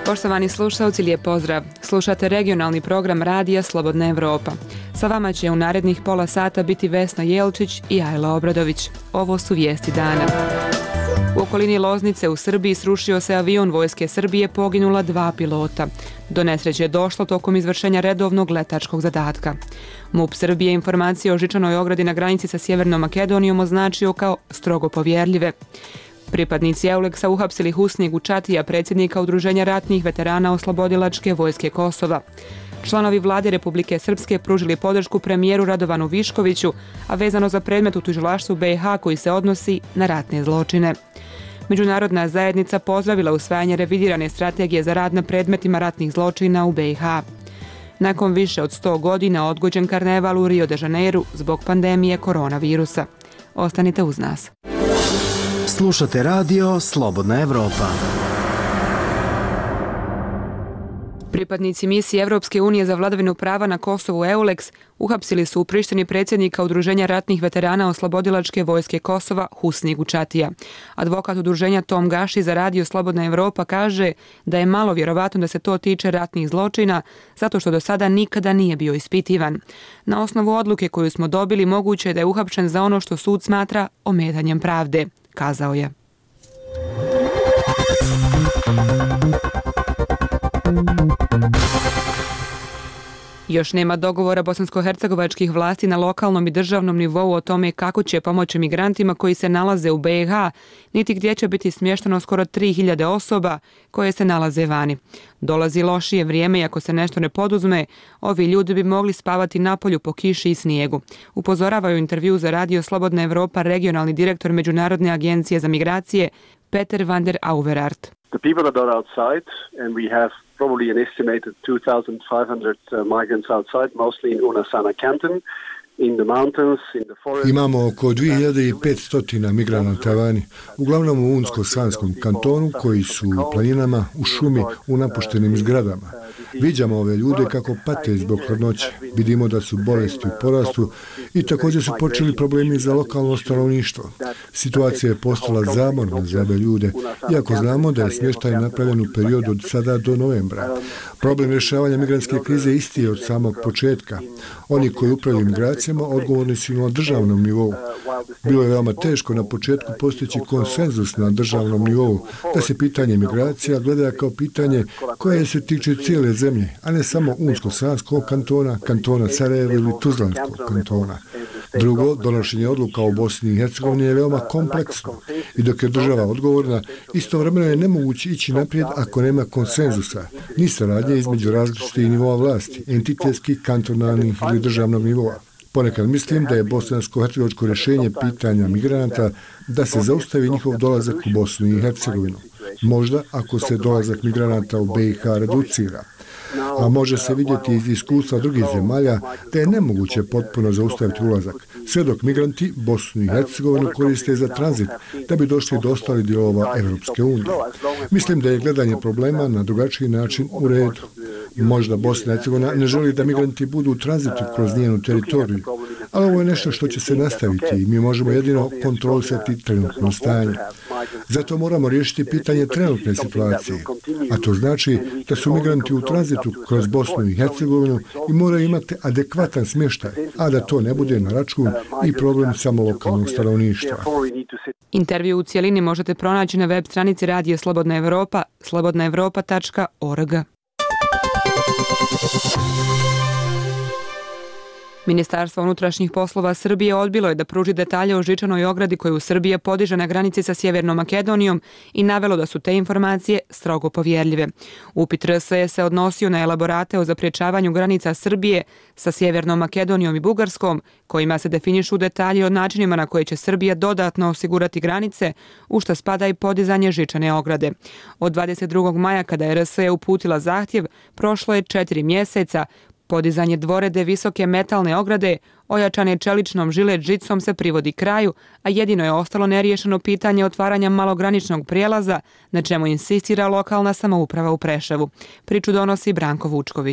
Poštovani slušalci, lijep pozdrav. Slušate regionalni program Radija Slobodna Evropa. Sa vama će u narednih pola sata biti Vesna Jelčić i Ajla Obradović. Ovo su vijesti dana. U okolini Loznice u Srbiji srušio se avion Vojske Srbije, poginula 2 pilota. Do nesreće je došlo tokom izvršenja redovnog letačkog zadatka. MUP Srbije informacije o žičanoj ogradi na granici sa Sjevernom Makedonijom označio kao strogo povjerljive. Pripadnici Euleksa uhapsili Husniju Čatija, predsjednika Udruženja ratnih veterana Oslobodilačke vojske Kosova. Članovi vlade Republike Srpske pružili podršku premijeru Radovanu Viškoviću, a vezano za predmet u tužilaštvu BiH koji se odnosi na ratne zločine. Međunarodna zajednica pozdravila usvajanje revidirane strategije za rad na predmetima ratnih zločina u BiH. Nakon više od 100 godina odgođen karneval u Rio de Janeiru zbog pandemije koronavirusa. Ostanite uz nas. Slušate radio Slobodna Evropa. Pripadnici misije Evropske unije za vladavinu prava na Kosovu EULEX uhapsili su u Prištini predsjednika Udruženja ratnih veterana Oslobodilačke vojske Kosova Husniju Čatija. Advokat udruženja Tom Gaši za radio Slobodna Evropa kaže da je malo vjerovatno da se to tiče ratnih zločina, zato što do sada nikada nije bio ispitivan. Na osnovu odluke koju smo dobili, moguće je da je uhapšen za ono što sud smatra ometanjem pravde, kazao je. Još nema dogovora bosansko-hercegovačkih vlasti na lokalnom i državnom nivou o tome kako će pomoći migrantima koji se nalaze u BiH, niti gdje će biti smješteno skoro 3000 osoba koje se nalaze vani. Dolazi lošije vrijeme i ako se nešto ne poduzme, ovi ljudi bi mogli spavati napolju po kiši i snijegu. Upozoravaju u intervju za radio Slobodna Evropa regionalni direktor Međunarodne agencije za migracije Peter van der Auveraert. The people that are outside, and we have probably an estimated 2,500 migrants outside, mostly in Unasana canton, in the mountains, in the forest. Imamo oko 2500 migranata vani, uglavnom u Unsko-Sanskom kantonu, koji su u planinama, u šumi, u napuštenim zgradama. Viđamo ove ljude kako pate zbog hladnoće. Vidimo da su bolesti u porastu i također su počeli problemi za lokalno stanovništvo. Situacija je postala zamorna za ove ljude, iako znamo da je smještaj napravljen u periodu od sada do novembra. Problem rješavanja migrantske krize isti je od samog početka. Oni koji upravljaju migracijama odgovorni su na državnom nivou. Bilo je veoma teško na početku postići konsenzus na državnom nivou, da se pitanje migracija gleda kao pitanje koje se tiče cijele zemlje, a ne samo Unsko-Sanskog kantona, kantona Sarajevo ili Tuzlanskog kantona. Drugo, donošenje odluka u Bosni i Hercegovini je veoma kompleksno i dok je država odgovorna, istovremeno je nemoguće ići naprijed ako nema konsenzusa, ni saradnje između različitih nivoa vlasti, entitetskih, kantonalnih ili državnog nivoa. Ponekad mislim da je bosansko-hercegovačko rješenje pitanja migranata da se zaustavi njihov dolazak u Bosnu i Hercegovinu. Možda ako se dolazak migranata u BiH reducira. A može se vidjeti iz iskustva drugih zemalja da je nemoguće potpuno zaustaviti ulazak, sve dok migranti Bosnu i Hercegovinu koriste za tranzit da bi došli do ostalih dijelova Evropske unije. Mislim da je gledanje problema na drugačiji način u redu. Možda Bosna i Hercegovina ne želi da migranti budu u tranzitu kroz njenu teritoriju, ali ovo je nešto što će se nastaviti i mi možemo jedino kontrolisati trenutno stanje. Zato moramo riješiti pitanje trenutne situacije, a to znači da su migranti u tranzitu kroz Bosnu i Hercegovinu i moraju imati adekvatan smještaj, a da to ne bude na račun i problem samo lokalnog stanovništva. Intervju u cijelini možete pronaći na web stranici Radija Slobodna Evropa, slobodnaevropa.org. Ministarstvo unutrašnjih poslova Srbije odbilo je da pruži detalje o žičanoj ogradi koju Srbija podiže na granici sa Sjevernom Makedonijom i navelo da su te informacije strogo povjerljive. Upit RS se odnosio na elaborate o zapriječavanju granica Srbije sa Sjevernom Makedonijom i Bugarskom, kojima se definišu detalji o načinima na koje će Srbija dodatno osigurati granice, u što spada i podizanje žičane ograde. Od 22. maja, kada je RS uputila zahtjev, prošlo je 4 mjeseca. Podizanje dvorede visoke metalne ograde, ojačane čeličnom žilet žicom, se privodi kraju, a jedino je ostalo neriješeno pitanje otvaranja malograničnog prijelaza, na čemu insistira lokalna samouprava u Preševu. Priču donosi Branko Vučković.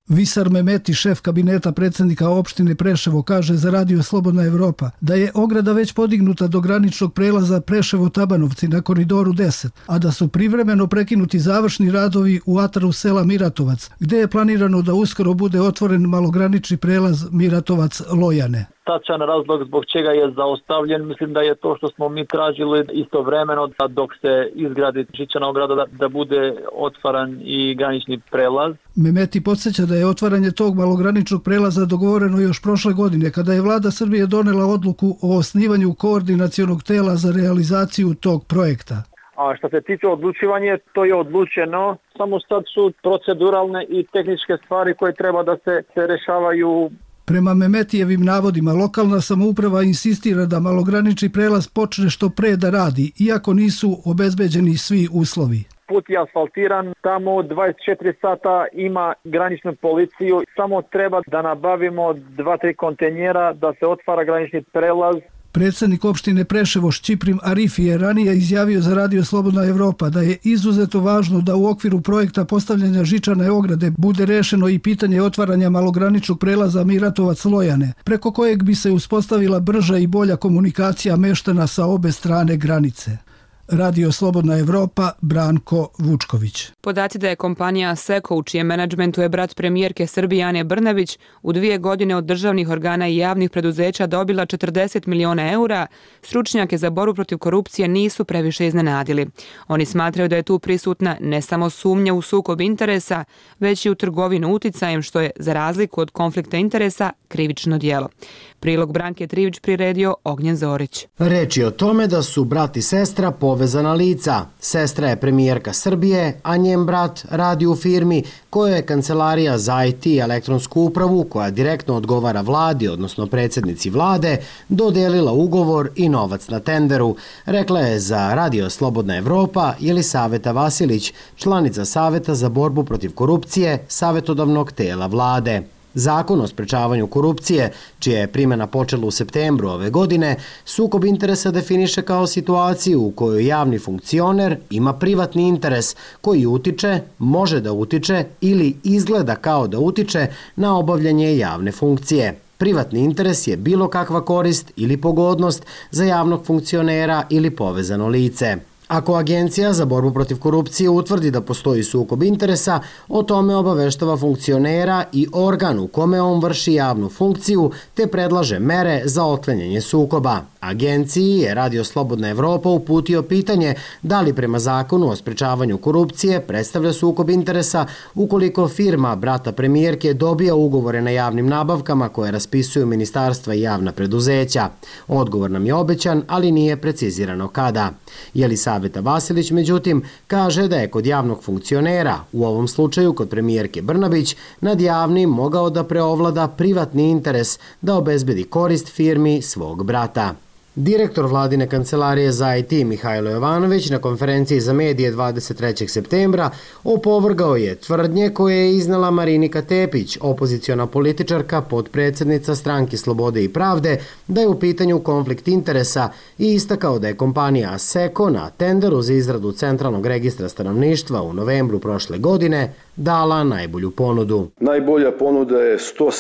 Visar Mehmeti, šef kabineta predsjednika opštine Preševo, kaže za Radio Slobodna Evropa da je ograda već podignuta do graničnog prelaza Preševo-Tabanovci na koridoru 10, a da su privremeno prekinuti završni radovi u ataru sela Miratovac, gdje je planirano da uskoro bude otvoren malogranični prelaz Miratovac-Lojane. Tačan razlog zbog čega je zaustavljen, mislim da je to što smo mi tražili istovremeno da dok se izgradi žičana ograda da bude otvaran i granični prelaz. Mehmeti podsjeća da je otvaranje tog malograničnog prelaza dogovoreno još prošle godine kada je vlada Srbije donela odluku o osnivanju koordinacionog tela za realizaciju tog projekta. A što se tiče odlučivanja, to je odlučeno, samo sad su proceduralne i tehničke stvari koje treba da se rešavaju. Prema Mehmetijevim navodima, lokalna samouprava insistira da malogranični prelaz počne što pre da radi, iako nisu obezbeđeni svi uslovi. Put je asfaltiran, tamo 24 sata ima graničnu policiju, samo treba da nabavimo 2-3 kontejnera da se otvara granični prelaz. Predsjednik opštine Preševo Šćiprim Arifi je ranije izjavio za Radio Slobodna Evropa da je izuzetno važno da u okviru projekta postavljanja žičane ograde bude rešeno i pitanje otvaranja malograničnog prelaza Miratovac-Lojane, preko kojeg bi se uspostavila brža i bolja komunikacija meštana sa obe strane granice. Radio Slobodna Evropa, Branko Vučković. Podaci da je kompanija Asseco, u čijem menadžmentu je brat premijerke Srbije Ane Brnabić, u 2 godine od državnih organa i javnih preduzeća dobila 40 miliona eura, stručnjake za borbu protiv korupcije nisu previše iznenadili. Oni smatraju da je tu prisutna ne samo sumnja u sukob interesa, već i u trgovinu uticajem, što je, za razliku od konflikta interesa, krivično djelo. Prilog Branke Trivić priredio Ognjen Zorić. Reč je o tome da su brat i sestra povezana lica. Sestra je premijerka Srbije, a njen brat radi u firmi kojoj je Kancelarija za IT i elektronsku upravu, koja direktno odgovara vladi, odnosno predsjednici vlade, dodelila ugovor i novac na tenderu, rekla je za Radio Slobodna Evropa Jelisaveta Vasilić, članica Saveta za borbu protiv korupcije savjetodavnog tela vlade. Zakon o sprečavanju korupcije, čija je primjena počela u septembru ove godine, sukob interesa definiše kao situaciju u kojoj javni funkcioner ima privatni interes koji utiče, može da utiče ili izgleda kao da utiče na obavljanje javne funkcije. Privatni interes je bilo kakva korist ili pogodnost za javnog funkcionera ili povezano lice. Ako Agencija za borbu protiv korupcije utvrdi da postoji sukob interesa, o tome obaveštava funkcionera i organ u kome on vrši javnu funkciju te predlaže mere za otklanjanje sukoba. Agenciji je Radio Slobodna Evropa uputio pitanje da li prema zakonu o sprečavanju korupcije predstavlja sukob interesa ukoliko firma brata premijerke dobija ugovore na javnim nabavkama koje raspisuju ministarstva i javna preduzeća. Odgovor nam je obećan, ali nije precizirano kada. Jelisaveta Vasilić, međutim, kaže da je kod javnog funkcionera, u ovom slučaju kod premijerke Brnabić, nad javnim mogao da preovlada privatni interes da obezbedi korist firmi svog brata. Direktor vladine kancelarije za IT Mihajlo Jovanović na konferenciji za medije 23. septembra opovrgao je tvrdnje koje je iznala Marinika Tepić, opoziciona političarka, potpredsjednica Stranke Slobode i Pravde, da je u pitanju konflikt interesa i istakao da je kompanija Asseco na tenderu za izradu Centralnog registra stanovništva u novembru prošle godine dala najbolju ponudu. Najbolja ponuda je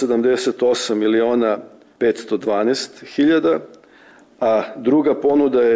178.512.000, a druga ponuda je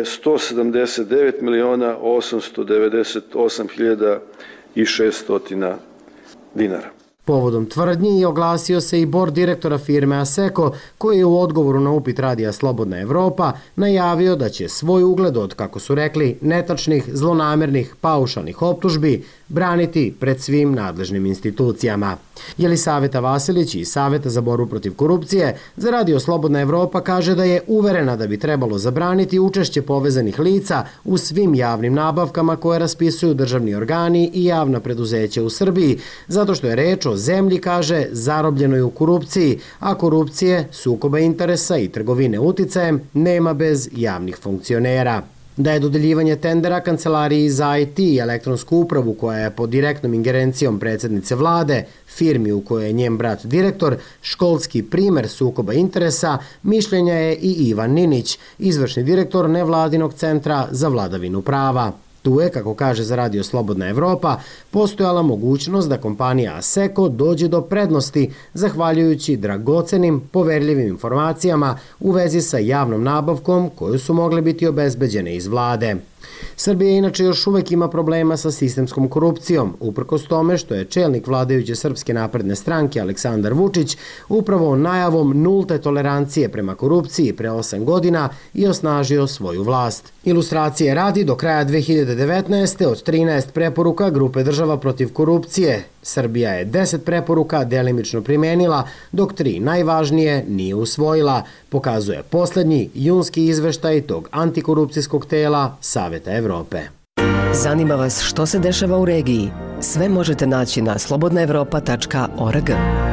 179.898.600 dinara. Povodom tvrdnji je oglasio se i bord direktora firme Asseco, koji je u odgovoru na upit Radija Slobodna Evropa najavio da će svoj ugled od, kako su rekli, netačnih, zlonamernih, paušalnih optužbi braniti pred svim nadležnim institucijama. Jelisaveta Vasilić iz Saveta za borbu protiv korupcije za Radio Slobodna Evropa kaže da je uverena da bi trebalo zabraniti učešće povezanih lica u svim javnim nabavkama koje raspisuju državni organi i javna preduzeća u Srbiji, zato što je reč o zemlji, kaže, zarobljenoj u korupciji, a korupcije, sukoba interesa i trgovine uticajem nema bez javnih funkcionera. Da je dodeljivanje tendera Kancelariji za IT i elektronsku upravu, koja je pod direktnom ingerencijom predsjednice vlade, firmi u kojoj je njen brat direktor, školski primer sukoba interesa, mišljenja je i Ivan Ninić, izvršni direktor nevladinog centra za vladavinu prava. Tu je, kako kaže za Radio Slobodna Evropa, postojala mogućnost da kompanija Asseco dođe do prednosti zahvaljujući dragocenim, poverljivim informacijama u vezi sa javnom nabavkom koju su mogle biti obezbeđene iz vlade. Srbija inače još uvek ima problema sa sistemskom korupcijom, uprkos tome što je čelnik vladajuće Srpske napredne stranke Aleksandar Vučić upravo najavom nulte tolerancije prema korupciji pre 8 godina i osnažio svoju vlast. Ilustracije radi, do kraja 2019. od 13 preporuka Grupe država protiv korupcije, Srbija je 10 preporuka delimično primenila, dok 3 najvažnije nije usvojila, pokazuje poslednji junski izveštaj tog antikorupcijskog tela Saveta Evrope. Zanima vas što se dešava u regiji? Sve možete naći na slobodnaevropa.org.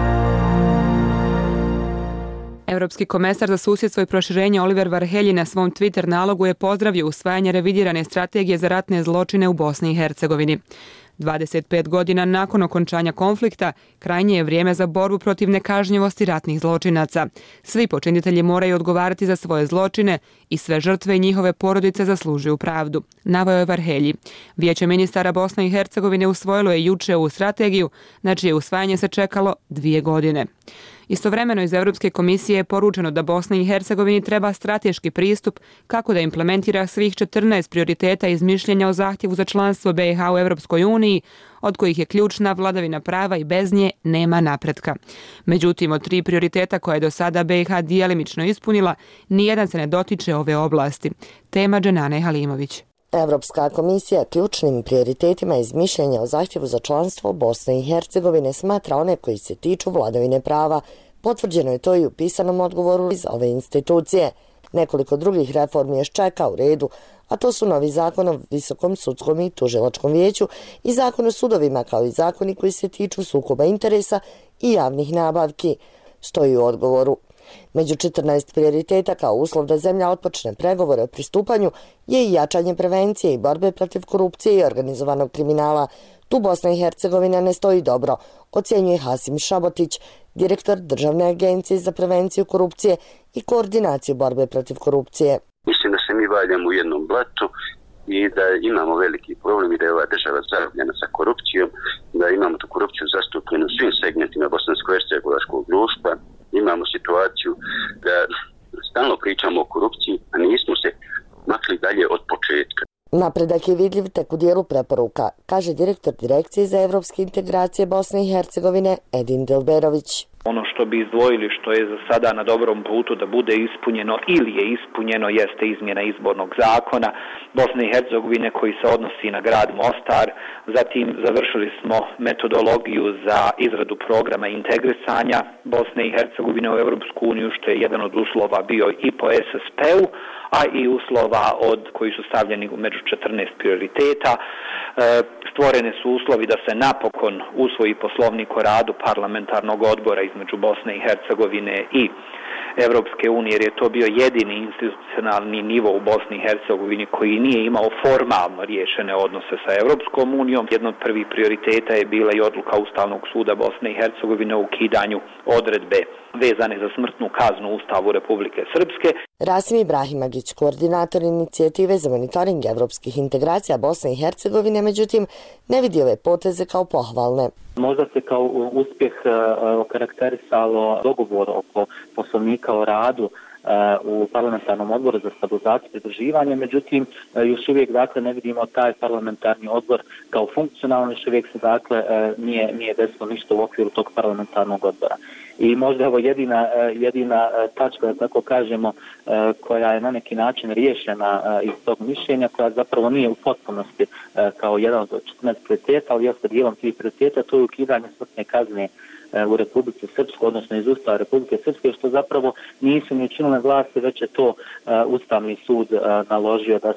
Evropski komesar za susjedstvo i proširenje Oliver Varhelyi na svom Twitter nalogu je pozdravio usvajanje revidirane strategije za ratne zločine u Bosni i Hercegovini. 25 godina nakon okončanja konflikta, krajnje je vrijeme za borbu protiv nekažnjivosti ratnih zločinaca. Svi počinitelji moraju odgovarati za svoje zločine i sve žrtve i njihove porodice zaslužuju pravdu, naveo je Varhelyi. Vijeće ministara Bosne i Hercegovine usvojilo je juče ovu strategiju, na čije usvajanje se čekalo 2 godine. Istovremeno iz Europske komisije je poručeno da Bosni i Hercegovini treba strateški pristup kako da implementira svih 14 prioriteta iz mišljenja o zahtjevu za članstvo BiH u Europskoj uniji, od kojih je ključna vladavina prava i bez nje nema napretka. Međutim, od 3 prioriteta koje je do sada BiH djelimično ispunila, nijedan se ne dotiče ove oblasti. Tema Dženane Halimović. Evropska komisija ključnim prioritetima iz mišljenja o zahtjevu za članstvo Bosne i Hercegovine smatra one koji se tiču vladavine prava. Potvrđeno je to i u pisanom odgovoru iz ove institucije. Nekoliko drugih reformi još čeka u redu, a to su novi zakon o Visokom sudskom i tužilačkom vijeću i zakon o sudovima, kao i zakoni koji se tiču sukoba interesa i javnih nabavki, stoji u odgovoru. Među 14 prioriteta kao uslov da zemlja otpočne pregovore o pristupanju je i jačanje prevencije i borbe protiv korupcije i organizovanog kriminala. Tu Bosna i Hercegovina ne stoji dobro, ocjenjuje Hasim Šabotić, direktor Državne agencije za prevenciju korupcije i koordinaciju borbe protiv korupcije. Mislim da se mi valjamo u jednom blatu i da imamo veliki problem i da je ova država zarobljena sa korupcijom, da imamo tu korupciju zastupljenu u svim segmentima bosansko-hercegovačkog društva. Imamo situaciju da stalno pričamo o korupciji, a nismo se makli dalje od početka. Napredak je vidljiv tek u dijelu preporuka, kaže direktor Direkcije za evropske integracije Bosne i Hercegovine Edin Delberović. Ono što bi izdvojili, što je za sada na dobrom putu da bude ispunjeno ili je ispunjeno, jeste izmjena izbornog zakona Bosne i Hercegovine koji se odnosi na grad Mostar. Zatim završili smo metodologiju za izradu programa integrisanja Bosne i Hercegovine u Europsku uniju, što je jedan od uslova bio i po SSP-u, a i uslova koji su stavljeni među 14 prioriteta. Stvorene su uslovi da se napokon usvoji poslovnik o radu parlamentarnog odbora između Bosne i Hercegovine i Evropske unije, jer je to bio jedini institucionalni nivo u Bosni i Hercegovini koji nije imao formalno riješene odnose sa Evropskom unijom. Jedno od prvih prioriteta je bila i odluka Ustavnog suda Bosne i Hercegovine o ukidanju odredbe vezane za smrtnu kaznu u Ustavu Republike Srpske. Rasim Ibrahimagić, koordinator inicijative za monitoring evropskih integracija Bosne i Hercegovine, međutim, ne vidi ove poteze kao pohvalne. Možda se kao uspjeh okarakterisalo dogovor oko poslovnika o radu u parlamentarnom odboru za stabilizaciju i pridruživanje, međutim još uvijek ne vidimo taj parlamentarni odbor kao funkcionalno, još uvijek se nije desilo ništa u okviru tog parlamentarnog odbora. I možda ovo jedina tačka, da tako kažemo, koja je na neki način riješena iz tog mišljenja, koja zapravo nije u potpunosti kao jedan od 14 prioriteta, ali jeste dijelom tih prioriteta, to je ukidanje smrtne kazne u Republici Srpskoj, odnosno iz Ustava Republike Srpske, što zapravo nisu ni učinile vlasti, već je to Ustavni sud naložio da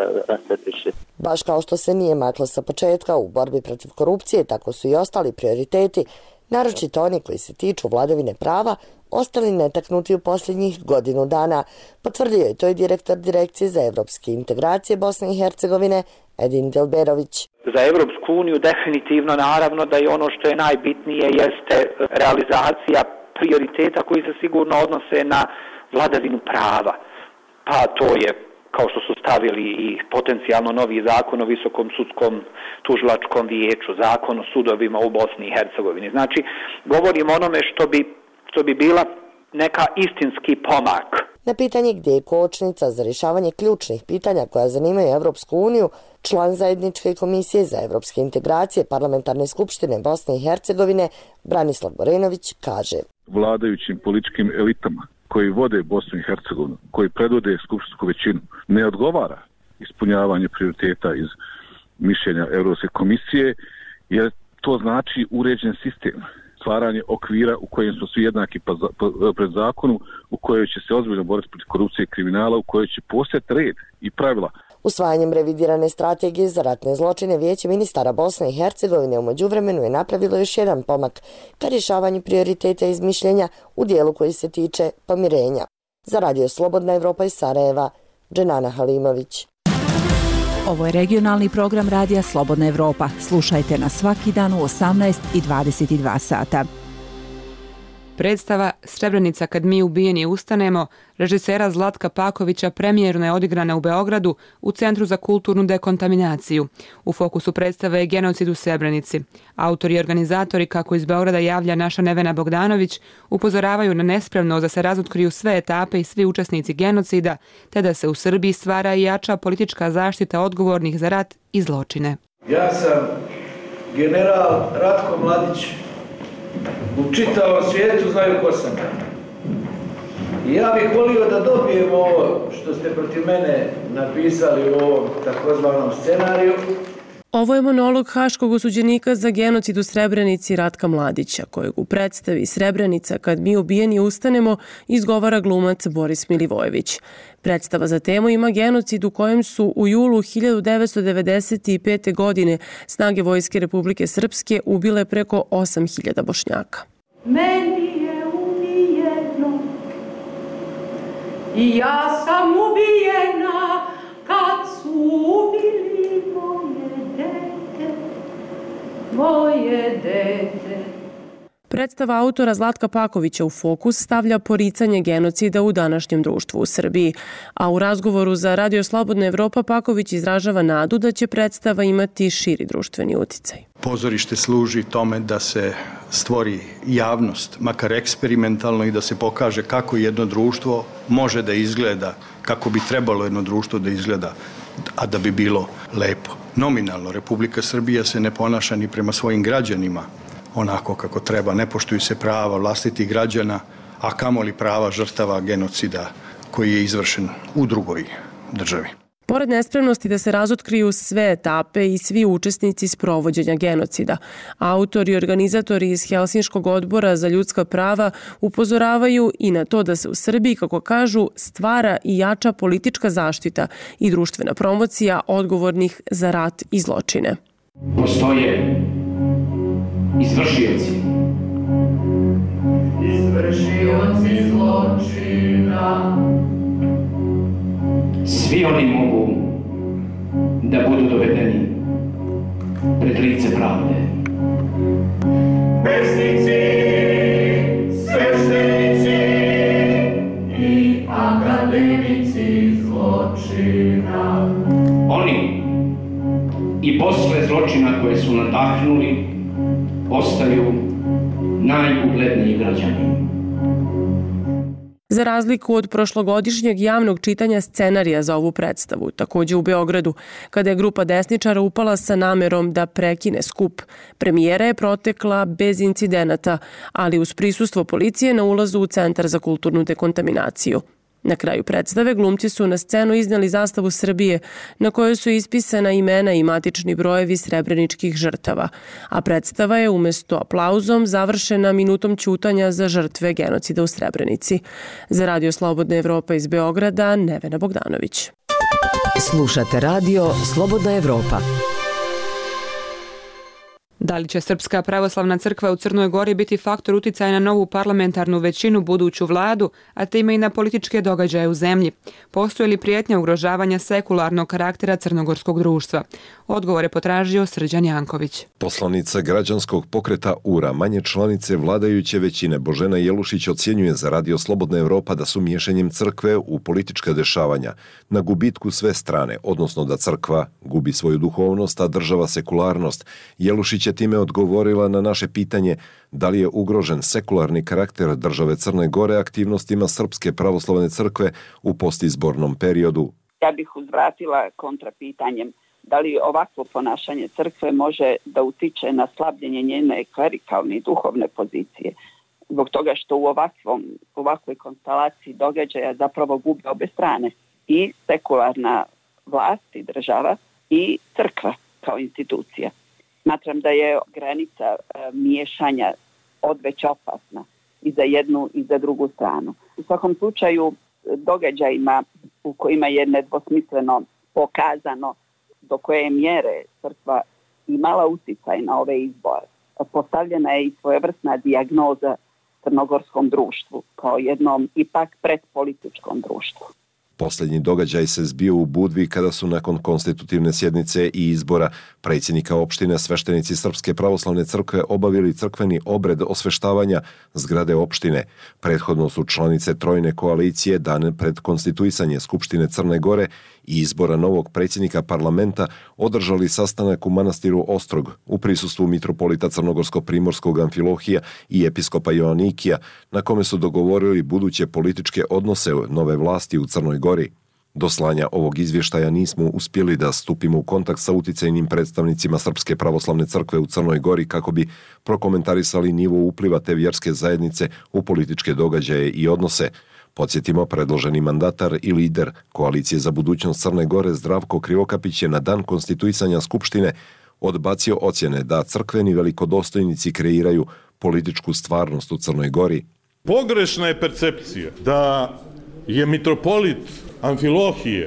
se briše. Baš kao što se nije maklo sa početka u borbi protiv korupcije, tako su i ostali prioriteti, naročito oni koji se tiču vladavine prava, ostali netaknuti u posljednjih godinu dana. Potvrdio je to i direktor Direkcije za evropske integracije Bosne i Hercegovine Edin Delberović. Za Evropsku uniju definitivno naravno da je ono što je najbitnije jeste realizacija prioriteta koji se sigurno odnose na vladavinu prava. Pa to je kao što su stavili i potencijalno novi zakon o visokom sudskom tužilačkom vijeću, zakon o sudovima u Bosni i Hercegovini. Znači, govorimo o onome što bi bila neka istinski pomak. Na pitanje gdje je kočnica za rješavanje ključnih pitanja koja zanimaju Evropsku uniju, član Zajedničke komisije za evropske integracije Parlamentarne skupštine Bosne i Hercegovine Branislav Borenović kaže: Vladajućim političkim elitama koji vode Bosnu i Hercegovinu, koji predvode skupštinsku većinu, ne odgovara ispunjavanje prioriteta iz mišljenja Evropske komisije, jer to znači uređen sistem, stvaranje okvira u kojem su svi jednaki pred zakonom, u kojoj će se ozbiljno boriti protiv korupcije i kriminala, u kojoj će postojati red i pravila. Usvajanjem revidirane strategije za ratne zločine Vijeće ministara Bosne i Hercegovine u međuvremenu je napravilo još jedan pomak ka rješavanju prioriteta iz mišljenja u dijelu koji se tiče pomirenja. Za Radio Slobodna Evropa iz Sarajeva, Dženana Halimović. Ovo je regionalni program Radija Slobodna Evropa. Slušajte nas svaki dan u 18 i 22 sata. Predstava Srebrenica kad mi ubijeni ustanemo režisera Zlatka Pakovića premijerno je odigrana u Beogradu u Centru za kulturnu dekontaminaciju. U fokusu predstave je genocid u Srebrenici. Autori i organizatori, kako iz Beograda javlja naša Nevena Bogdanović, upozoravaju na nespremnost da se razotkriju sve etape i svi učesnici genocida, te da se u Srbiji stvara i jača politička zaštita odgovornih za rat i zločine. Ja sam general Ratko Mladić. U čitavom svijetu znaju ko sam. I ja bih volio da dobijem ovo što ste protiv mene napisali u ovom takozvanom scenariju. Ovo je monolog haškog osuđenika za genocid u Srebrenici Ratka Mladića, kojeg u predstavi Srebrenica kad mi ubijeni ustanemo izgovara glumac Boris Milivojević. Predstava za temu ima genocid u kojem su u julu 1995. godine snage Vojske Republike Srpske ubile preko 8.000 Bošnjaka. Meni je ubijeno i ja sam ubijena kad su ubili moje dete. Predstava autora Zlatka Pakovića u fokus stavlja poricanje genocida u današnjem društvu u Srbiji, a u razgovoru za Radio Slobodna Evropa Paković izražava nadu da će predstava imati širi društveni uticaj. Pozorište služi tome da se stvori javnost, makar eksperimentalno, i da se pokaže kako jedno društvo može da izgleda, kako bi trebalo jedno društvo da izgleda, a da bi bilo lepo. Nominalno, Republika Srbija se ne ponaša ni prema svojim građanima onako kako treba. Ne poštuju se prava vlastitih građana, a kamoli prava žrtava genocida koji je izvršen u drugoj državi. Pored nespremnosti da se razotkriju sve etape i svi učesnici sprovođenja genocida, autori i organizatori iz Helsinškog odbora za ljudska prava upozoravaju i na to da se u Srbiji, kako kažu, stvara i jača politička zaštita i društvena promocija odgovornih za rat i zločine. Postoje izvršioci zločina. Svi oni mogu da budu dovedeni pred lice pravde. Pesnici, sveštenici i akademici zločina. Oni i posle zločina koje su nadahnuli ostaju najugledniji građani. Za razliku od prošlogodišnjeg javnog čitanja scenarija za ovu predstavu, također u Beogradu, kada je grupa desničara upala sa namerom da prekine skup, premijera je protekla bez incidenata, ali uz prisustvo policije na ulazu u Centar za kulturnu dekontaminaciju. Na kraju predstave glumci su na scenu izneli zastavu Srbije na kojoj su ispisana imena i matični brojevi srebreničkih žrtava, a predstava je umjesto aplauzom završena minutom ćutanja za žrtve genocida u Srebrenici. Za Radio Slobodna Evropa iz Beograda, Nevena Bogdanović. Slušate Radio Slobodna Evropa. Da li će Srpska pravoslavna crkva u Crnoj Gori biti faktor uticaja na novu parlamentarnu većinu, buduću vladu, a time i na političke događaje u zemlji? Postoji li prijetnja ugrožavanja sekularnog karaktera crnogorskog društva? Odgovor je potražio Srđan Janković. Poslanica građanskog pokreta URA, manje članice vladajuće većine, Božena Jelušić ocjenjuje za Radio Slobodna Evropa da su miješanjem crkve u politička dešavanja na gubitku sve strane, odnosno da crkva gubi svoju duhovnost, a država sekularnost. Jelušić je time odgovorila na naše pitanje da li je ugrožen sekularni karakter države Crne Gore aktivnostima Srpske pravoslavne crkve u postizbornom periodu. Ja bih uzvratila kontrapitanjem da li ovakvo ponašanje crkve može da utiče na slabljenje njene klerikalne i duhovne pozicije. Zbog toga što u ovakvoj konstelaciji događaja zapravo gube obe strane. I sekularna vlast i država i crkva kao institucija. Smatram da je granica miješanja odveć opasna i za jednu i za drugu stranu. U svakom slučaju događajima u kojima je nedvosmisleno pokazano do koje mjere crkva imala uticaj na ove izbore. Postavljena je i svojevrsna dijagnoza crnogorskom društvu kao jednom ipak predpolitičkom društvu. Posljednji događaj se zbio u Budvi kada su nakon konstitutivne sjednice i izbora predsjednika opštine sveštenici Srpske pravoslavne crkve obavili crkveni obred osveštavanja zgrade opštine. Prethodno su članice trojne koalicije dan pred konstituisanje Skupštine Crne Gore i izbora novog predsjednika parlamenta održali sastanak u manastiru Ostrog u prisustvu mitropolita Crnogorsko-primorskog Amfilohija i episkopa Joanikija, na kome su dogovorili buduće političke odnose nove vlasti u Crnoj Gori. Do slanja ovog izvještaja nismo uspjeli da stupimo u kontakt sa uticajnim predstavnicima Srpske pravoslavne crkve u Crnoj Gori kako bi prokomentarisali nivo upliva te vjerske zajednice u političke događaje i odnose. Podsjetimo, predloženi mandatar i lider Koalicije za budućnost Crne Gore Zdravko Krivokapić je na dan konstituisanja Skupštine odbacio ocjene da crkveni velikodostojnici kreiraju političku stvarnost u Crnoj Gori. Pogrešna je percepcija da je mitropolit Amfilohije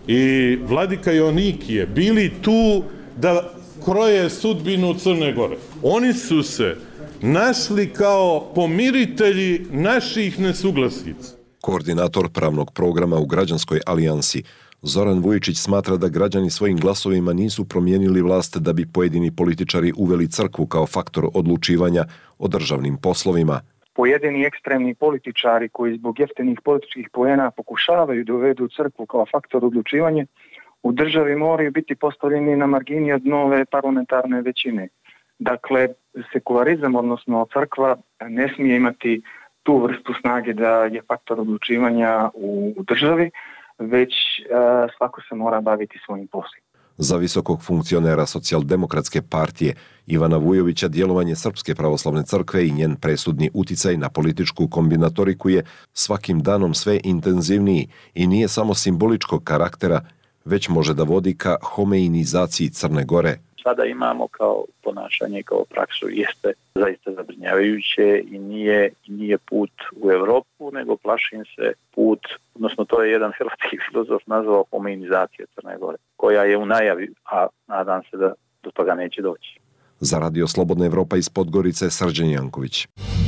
i vladika Joanikije bili tu da kroje sudbinu Crne Gore. Oni su se našli kao pomiritelji naših nesuglasica. Koordinator pravnog programa u Građanskoj alijansi Zoran Vujičić smatra da građani svojim glasovima nisu promijenili vlast da bi pojedini političari uveli crkvu kao faktor odlučivanja o državnim poslovima. Pojedini ekstremni političari koji zbog jeftinih političkih poena pokušavaju da uvedu crkvu kao faktor odlučivanja u državi moraju biti postavljeni na margini od nove parlamentarne većine. Dakle, sekularizam, odnosno crkva, ne smije imati tu vrstu snage da je faktor odlučivanja u državi, već svako se mora baviti svojim poslom. Za visokog funkcionera Socijaldemokratske partije Ivana Vujovića djelovanje Srpske pravoslavne crkve i njen presudni uticaj na političku kombinatoriku je svakim danom sve intenzivniji i nije samo simboličkog karaktera, već može da vodi ka homeinizaciji Crne Gore. Sada imamo kao ponašanje, kao praksu, jeste zaista zabrinjavajuće i nije put u Europu, nego plašim se put, odnosno to je jedan hrvatski filozof nazvao homeinizacija Crne Gore, koja je u najavi, a nadam se da do toga neće doći. Za Radio Slobodna Evropa iz Podgorice, Srđan Janković.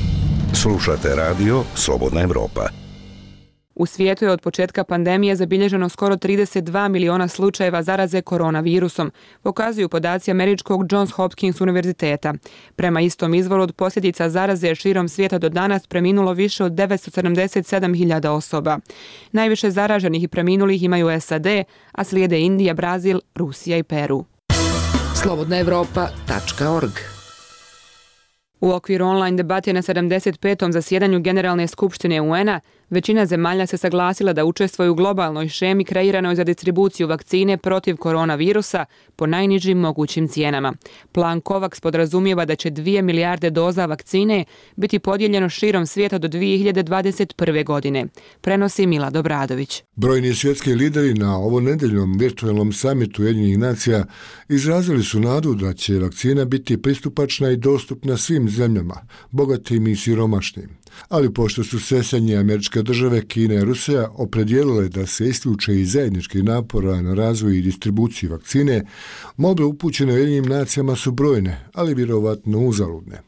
Slušate Radio Slobodna Evropa. U svijetu je od početka pandemije zabilježeno skoro 32 miliona slučajeva zaraze koronavirusom, pokazuju podaci američkog Johns Hopkins univerziteta. Prema istom izvoru od posljedica zaraze širom svijeta do danas preminulo više od 977.000 osoba. Najviše zaraženih i preminulih imaju SAD, a slijede Indija, Brazil, Rusija i Peru. slobodnaevropa.org. U okviru online debate na 75. zasjedanju Generalne skupštine UN-a, većina zemalja se saglasila da učestvuju u globalnoj šemi kreiranoj za distribuciju vakcine protiv koronavirusa po najnižim mogućim cijenama. Plan COVAX podrazumijeva da će 2 milijarde doza vakcine biti podijeljeno širom svijeta do 2021. godine. Prenosi Milad Obradović. Brojni svjetski lideri na ovonedeljnom virtualnom samitu Ujedinjenih nacija izrazili su nadu da će vakcina biti pristupačna i dostupna svim zemljama, bogatim i siromašnim. Ali pošto su sve srednje američke države, Kina i Rusija, opredijelile da se isključe iz zajedničkih napora na razvoj i distribuciju vakcine, molbe upućene Ujedinjenim nacijama su brojne, ali vjerovatno uzaludne.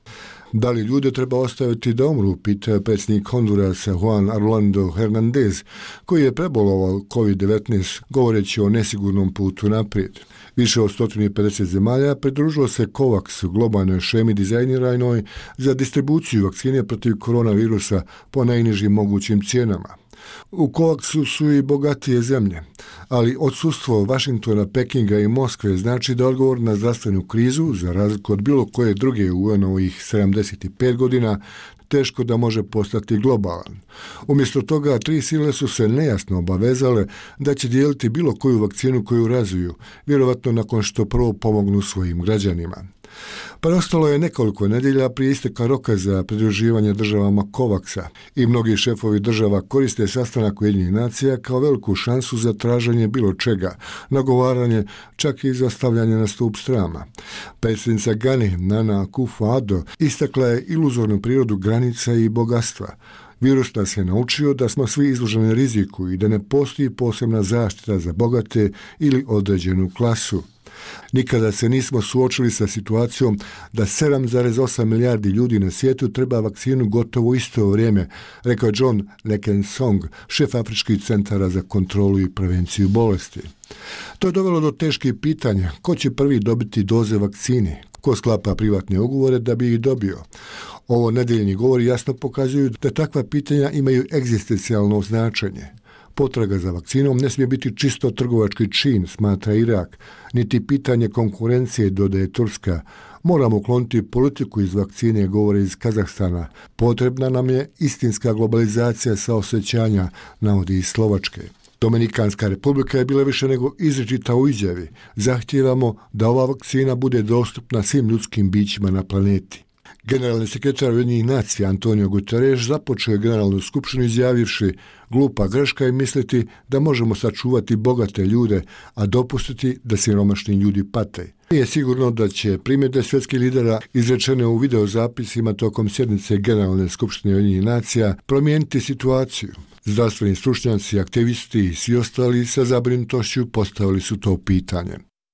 Da li ljude treba ostaviti da umru, pitao predsjednik Hondurasa Juan Orlando Hernandez, koji je prebolovao COVID-19 govoreći o nesigurnom putu naprijed. Više od 150 zemalja pridružilo se COVAX globalnoj šemi dizajniranoj za distribuciju vakcine protiv koronavirusa po najnižim mogućim cijenama. U COVAX-u su i bogatije zemlje, ali odsustvo Vašingtona, Pekinga i Moskve znači da odgovor na zdravstvenu krizu, za razliku od bilo koje druge u UN-ovih 75 godina, teško da može postati globalan. Umjesto toga, 3 sile su se nejasno obavezale da će dijeliti bilo koju vakcinu koju razviju, vjerovatno nakon što prvo pomognu svojim građanima. Preostalo je nekoliko nedjelja prije isteka roka za pridruživanje državama COVAX-a i mnogi šefovi država koriste sastanak Ujedinjenih nacija kao veliku šansu za traženje bilo čega, nagovaranje, čak i za stavljanje na stup srama. Predsjednica Gane, Nana Akufo-Addo, istakla je iluzornu prirodu granica i bogatstva. Virus nas je naučio da smo svi izloženi riziku i da ne postoji posebna zaštita za bogate ili određenu klasu. Nikada se nismo suočili sa situacijom da 7,8 milijardi ljudi na svijetu treba vakcinu gotovo u isto vrijeme, rekao je John Lekensong, šef Afričkih centara za kontrolu i prevenciju bolesti. To je dovelo do teških pitanja: ko će prvi dobiti doze vakcine, ko sklapa privatne ugovore da bi ih dobio. Ovo nedeljni govori jasno pokazuju da takva pitanja imaju egzistencijalno značenje. Potraga za vakcinom ne smije biti čisto trgovački čin, smatra Irak, niti pitanje konkurencije, dodaje Turska. Moramo ukloniti politiku iz vakcine, govore iz Kazahstana. Potrebna nam je istinska globalizacija saosećanja, navodi iz Slovačke. Dominikanska republika je bila više nego izričita u izjavi. Zahtijevamo da ova vakcina bude dostupna svim ljudskim bićima na planeti. Generalni sekretar Ujedinjenih nacija Antonio Guterres započeo je generalnu skupštinu izjavivši: glupa greška je misliti da možemo sačuvati bogate ljude, a dopustiti da siromašni ljudi pate. Nije sigurno da će primjedbe svjetskih lidera izrečene u videozapisima tokom sjednice Generalne skupštine Ujedinjenih nacija promijeniti situaciju. Zdravstveni stručnjaci, aktivisti i svi ostali sa zabrinutošću postavili su to pitanje.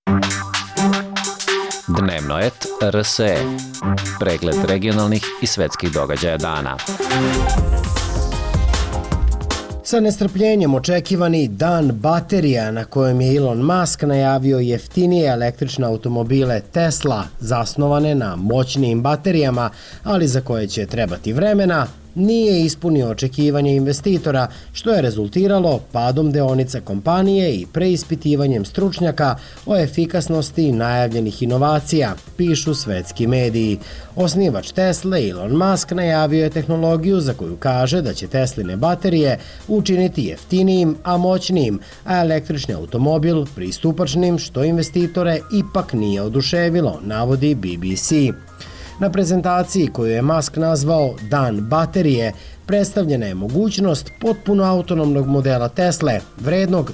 Dnevno et RSE. Pregled regionalnih i svetskih događaja dana. Sa nestrpljenjem očekivani dan baterija na kojem je Elon Musk najavio jeftinije električne automobile Tesla zasnovane na moćnijim baterijama, ali za koje će trebati vremena, nije ispunio očekivanje investitora, što je rezultiralo padom deonica kompanije i preispitivanjem stručnjaka o efikasnosti najavljenih inovacija, pišu svetski mediji. Osnivač Tesle Elon Musk najavio je tehnologiju za koju kaže da će Tesline baterije učiniti jeftinijim, a moćnijim, a električni automobil pristupačnim, što investitore ipak nije oduševilo, navodi BBC. Na prezentaciji koju je Musk nazvao Dan baterije, predstavljena je mogućnost potpuno autonomnog modela Tesle, vrednog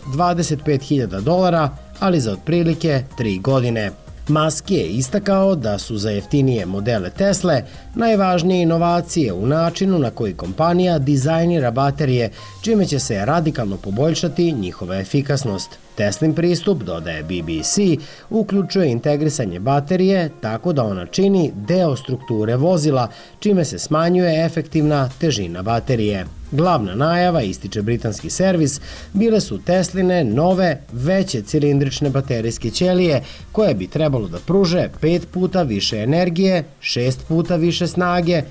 $25.000, ali za otprilike 3 godine. Musk je istakao da su za jeftinije modele Tesle najvažnije inovacije u načinu na koji kompanija dizajnira baterije, čime će se radikalno poboljšati njihova efikasnost. Teslin pristup, dodaje BBC, uključuje integrisanje baterije tako da ona čini deo strukture vozila, čime se smanjuje efektivna težina baterije. Glavna najava, ističe britanski servis, bile su Tesline nove, veće cilindrične baterijske ćelije koje bi trebalo da pruže 5 puta više energije, 6 puta više snage,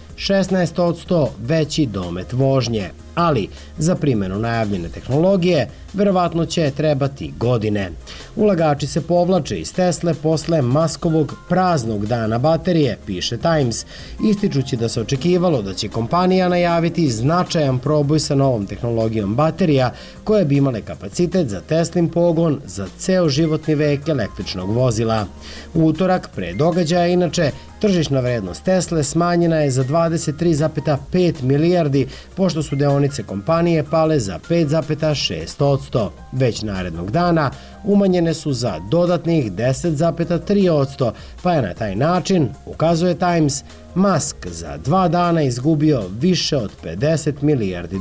16% veći domet vožnje. Ali za primjenu najavljene tehnologije verovatno će trebati godine. Ulagači se povlače iz Tesle posle Muskovog praznog dana baterije, piše Times, ističući da se očekivalo da će kompanija najaviti značajan proboj sa novom tehnologijom baterija koje bi imale kapacitet za Teslin pogon za ceo životni vek električnog vozila. U utorak, pre događaja inače, tržišna vrednost Tesle smanjena je za 23,5 milijardi, pošto su deonice kompanije pale za 5,6%. Već narednog dana umanjene su za dodatnih 10,3%, pa je na taj način, ukazuje Times, Musk za 2 dana izgubio više od $50 milijardi.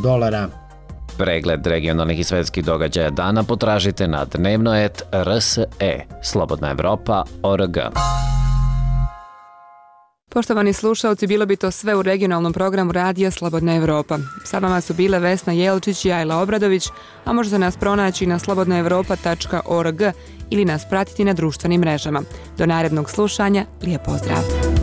Pregled regionalnih i svetskih događaja dana potražite na dnevno.rt.rs.e. Slobodna Evropa.org. Poštovani slušalci, bilo bi to sve u regionalnom programu Radija Slobodna Evropa. Sa vama su bile Vesna Jelčić i Ajla Obradović, a možete nas pronaći na slobodnaevropa.org ili nas pratiti na društvenim mrežama. Do narednog slušanja, lijep pozdrav!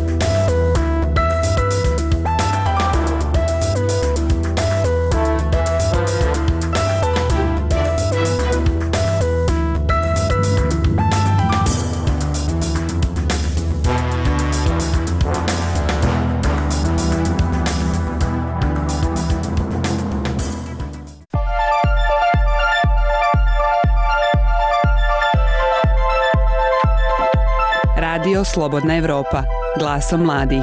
Radio Slobodna Evropa, glasom mladih.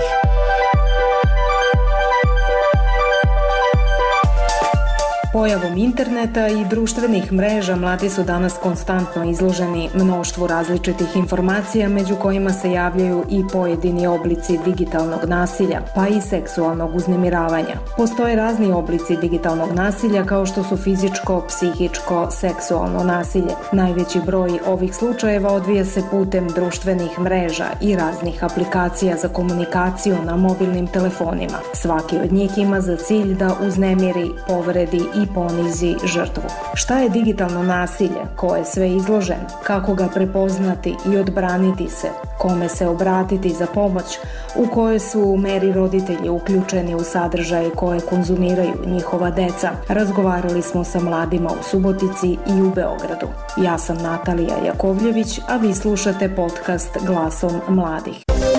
Pojavom interneta i društvenih mreža mladi su danas konstantno izloženi mnoštvu različitih informacija, među kojima se javljaju i pojedini oblici digitalnog nasilja, pa i seksualnog uznemiravanja. Postoje razni oblici digitalnog nasilja kao što su fizičko, psihičko, seksualno nasilje. Najveći broj ovih slučajeva odvija se putem društvenih mreža i raznih aplikacija za komunikaciju na mobilnim telefonima. Svaki od njih ima za cilj da uznemiri, povredi i ponizi žrtvu. Šta je digitalno nasilje? Ko je sve izložen? Kako ga prepoznati i odbraniti se? Kome se obratiti za pomoć? U kojoj su meri roditelji uključeni u sadržaje koje konzumiraju njihova deca? Razgovarali smo sa mladima u Subotici i u Beogradu. Ja sam Natalija Jakovljević, a vi slušate podcast Glasom mladih.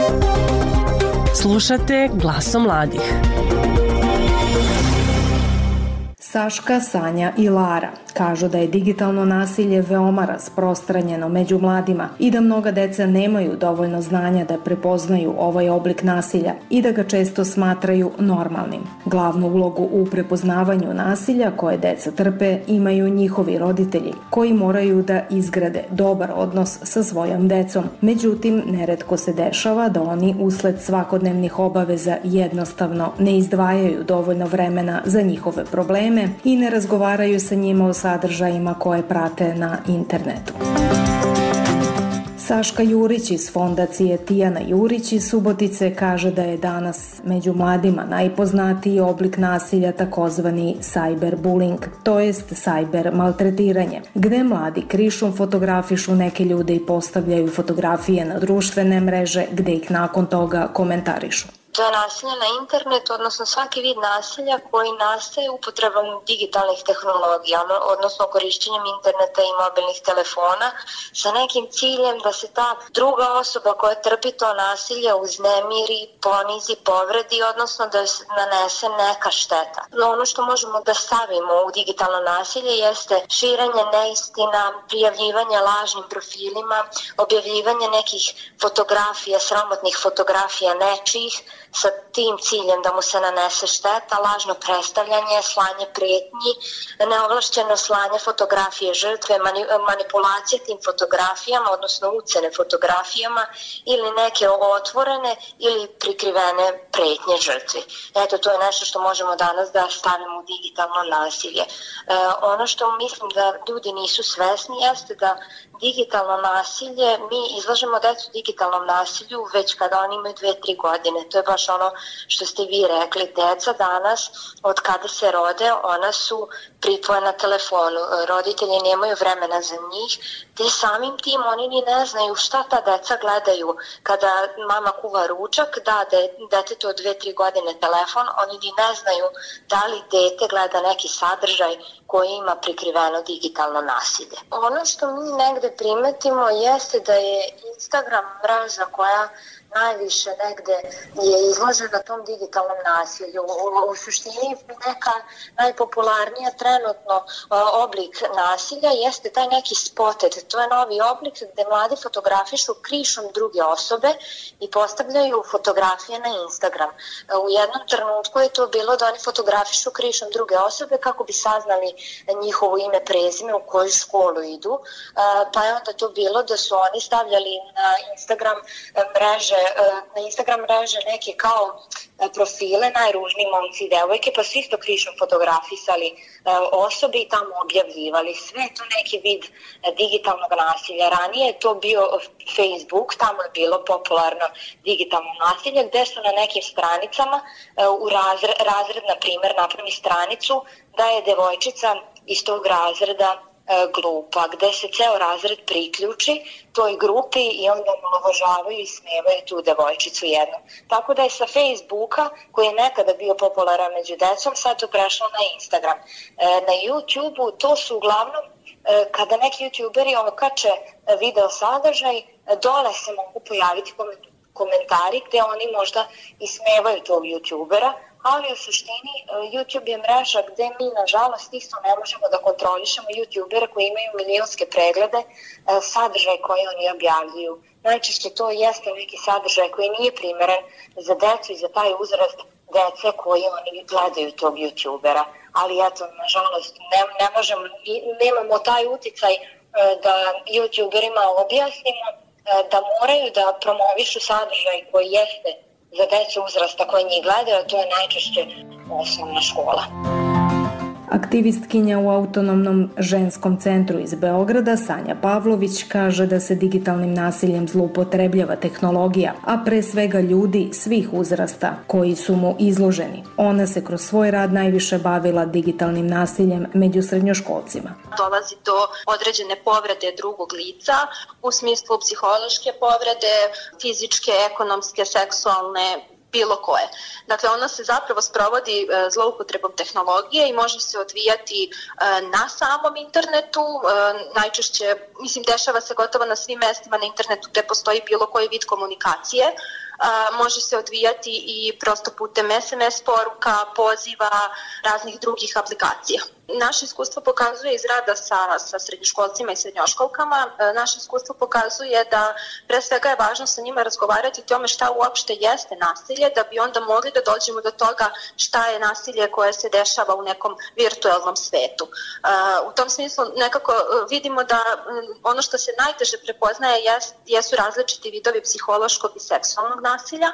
Slušate Glasom mladih. Saška, Sanja i Lara kažu da je digitalno nasilje veoma rasprostranjeno među mladima i da mnoga deca nemaju dovoljno znanja da prepoznaju ovaj oblik nasilja i da ga često smatraju normalnim. Glavnu ulogu u prepoznavanju nasilja koje deca trpe imaju njihovi roditelji, koji moraju da izgrade dobar odnos sa svojom decom. Međutim, neretko se dešava da oni usled svakodnevnih obaveza jednostavno ne izdvajaju dovoljno vremena za njihove probleme i ne razgovaraju sa njima o sadržajima koje prate na internetu. Saška Jurić iz fondacije Tijana Jurić iz Subotice kaže da je danas među mladima najpoznatiji oblik nasilja takozvani cyberbullying, to jest cyber maltretiranje, gde mladi krišom fotografišu neke ljude i postavljaju fotografije na društvene mreže gde ih nakon toga komentarišu. To je nasilje na internetu, odnosno svaki vid nasilja koji nastaje upotrebom digitalnih tehnologija, odnosno korišćenjem interneta i mobilnih telefona sa nekim ciljem da se ta druga osoba koja trpi to nasilje uznemiri, ponizi, povredi, odnosno da se nanese neka šteta. Ono što možemo da stavimo u digitalno nasilje jeste širenje neistina, prijavljivanje lažnim profilima, objavljivanje nekih fotografija, sramotnih fotografija nečijih, sa tim ciljem da mu se nanese šteta, lažno predstavljanje, slanje pretnji, neovlašćeno slanje fotografije žrtve, manipulacija tim fotografijama, odnosno ucene fotografijama ili neke otvorene ili prikrivene pretnje žrtvi. Eto, to je nešto što možemo danas da stavimo u digitalno nasilje. Ono što mislim da ljudi nisu svesni jeste da digitalno nasilje, mi izlažemo decu digitalnom nasilju već kada oni imaju 2-3 godine. To je baš ono što ste vi rekli. Deca danas, od kada se rode, ona su pripojena telefonu. Roditelji nemaju vremena za njih, te samim tim oni ni ne znaju šta ta deca gledaju. Kada mama kuva ručak, da detetu od 2-3 godine telefon, oni ni ne znaju da li dete gleda neki sadržaj koji ima prikriveno digitalno nasilje. Ono što mi negde primetimo jeste da je Instagram mreža koja najviše negde je izložena tom digitalnom nasilju. U suštini neka najpopularnija trenutno oblik nasilja jeste taj neki spotted. To je novi oblik gde mladi fotografišu krišom druge osobe i postavljaju fotografije na Instagram. U jednom trenutku je to bilo da oni fotografišu krišom druge osobe kako bi saznali njihovo ime, prezime, u koju školu idu. Pa je onda to bilo da su oni stavljali na Instagram mreže na Instagram mreže neke kao profile, najružniji momci i devojke, pa su isto križno fotografisali osobe i tamo objavljivali. Sve je to neki vid digitalnog nasilja. Ranije je to bio Facebook, tamo je bilo popularno digitalno nasilje, gde su na nekim stranicama u razred, na primjer, napravi stranicu da je devojčica iz tog razreda glupa, gde se ceo razred priključi toj grupi i onda omalovažavaju i smevaju tu devojčicu jednu. Tako da je sa Facebooka, koji je nekada bio popularan među decom, sad to prešlo na Instagram. Na YouTubeu to su uglavnom, kada neki youtuberi okače video sadržaj, dole se mogu pojaviti komentari gde oni možda ismevaju tog youtubera, ali u suštini YouTube je mreža gde mi nažalost isto ne možemo da kontrolišemo youtubere koji imaju milionske preglede sadržaj koji oni objavljuju. Najčešće to jeste neki sadržaj koji nije primeren za decu i za taj uzrast dece koji oni gledaju tog youtubera. Ali eto, nažalost, ne možemo, nemamo taj uticaj da youtuberima objasnimo da moraju da promovišu sadržaj koji jeste za decu uzrasta koji njih gledaju, a to je najčešće osnovna škola. Aktivistkinja u Autonomnom ženskom centru iz Beograda, Sanja Pavlović, kaže da se digitalnim nasiljem zloupotrebljava tehnologija, a pre svega ljudi svih uzrasta koji su mu izloženi. Ona se kroz svoj rad najviše bavila digitalnim nasiljem među srednjoškolcima. Dolazi do određene povrede drugog lica u smislu psihološke povrede, fizičke, ekonomske, seksualne, bilo koje. Dakle, ona se zapravo sprovodi zloupotrebom tehnologije i može se odvijati na samom internetu, najčešće, dešava se gotovo na svim mestima na internetu gde postoji bilo koji vid komunikacije. Može se odvijati i prosto putem SMS poruka, poziva, raznih drugih aplikacija. Naše iskustvo pokazuje iz rada sa srednjoškolcima i srednjoškolkama, naše iskustvo pokazuje da pre svega je važno sa njima razgovarati o tome šta uopšte jeste nasilje, da bi onda mogli da dođemo do toga šta je nasilje koje se dešava u nekom virtuelnom svetu. U tom smislu nekako vidimo da ono što se najteže prepoznaje jesu različiti vidovi psihološkog i seksualnog nasilja.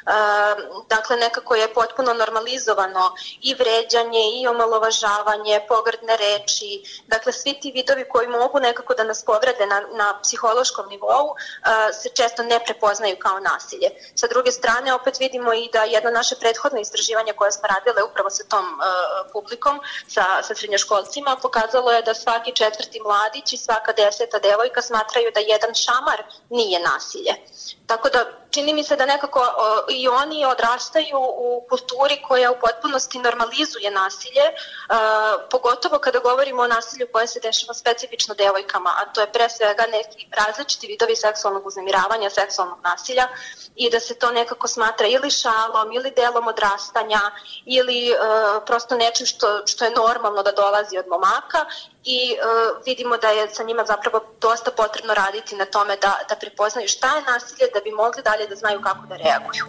Dakle, nekako je potpuno normalizovano i vređanje i omalovažavanje, pogrdne reči, dakle svi ti vidovi koji mogu nekako da nas povrede na psihološkom nivou se često ne prepoznaju kao nasilje. Sa druge strane, opet vidimo i da jedno naše prethodno istraživanje koje smo radile upravo sa tom publikom, sa srednjoškolcima, pokazalo je da svaki 4. mladić i svaka 10. devojka smatraju da jedan šamar nije nasilje. Tako da čini mi se da nekako i oni odrastaju u kulturi koja u potpunosti normalizuje nasilje, pogotovo kada govorimo o nasilju koje se dešava specifično devojkama, a to je pre svega neki različiti vidovi seksualnog uznemiravanja, seksualnog nasilja, i da se to nekako smatra ili šalom, ili delom odrastanja, ili prosto nečim što je normalno da dolazi od momaka, i vidimo da je sa njima zapravo dosta potrebno raditi na tome da prepoznaju šta je nasilje, da bi mogli dalje da znaju kako da reaguju.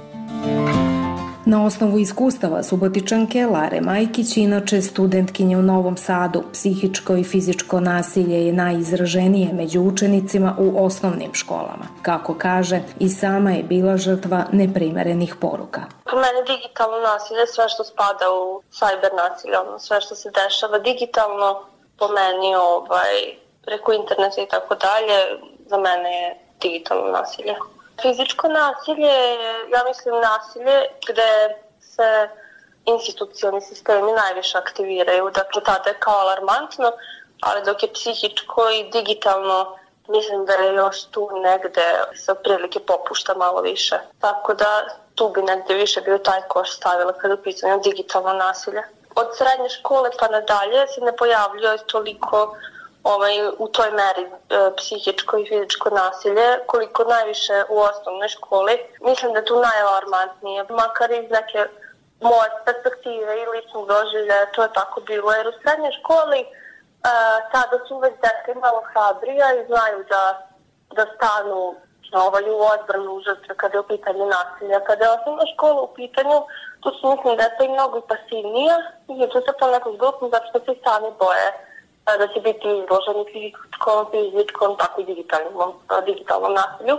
Na osnovu iskustava Subotičanke Lare Majkić, inače studentkinje u Novom Sadu, psihičko i fizičko nasilje je najizraženije među učenicima u osnovnim školama. Kako kaže, i sama je bila žrtva neprimerenih poruka. Po mene digitalno nasilje je sve što spada u cyber nasilje, sve što se dešava digitalno, po meni preko interneta i tako dalje, za mene je digitalno nasilje. Fizičko nasilje je, ja mislim, nasilje gde se institucionalni sistemi najviše aktiviraju. Dakle, tada je kao alarmantno, ali dok je psihičko i digitalno, mislim da je još tu negde se otprilike popušta malo više. Tako da tu bi negde više bio taj koš stavila kada je u pitanju digitalno nasilje. Od srednje škole pa nadalje se ne pojavljuje toliko u toj meri psihičko i fizičko nasilje, koliko najviše u osnovnoj školi. Mislim da je tu najalarmantnije, makar iz neke moje perspektive i ličnog doživljaja, to je tako bilo. Jer u srednjoj školi tada su već deca malo hrabrija i znaju da stanu u odbranu žrtve kada je u pitanju nasilja. Kada je osnovna škola u pitanju, tu su, mislim, deca i mnogo pasivnija i tu se to nekog grupno zato što se sami boje da će biti izloženi fizičkom, tako i digitalnom nasilju.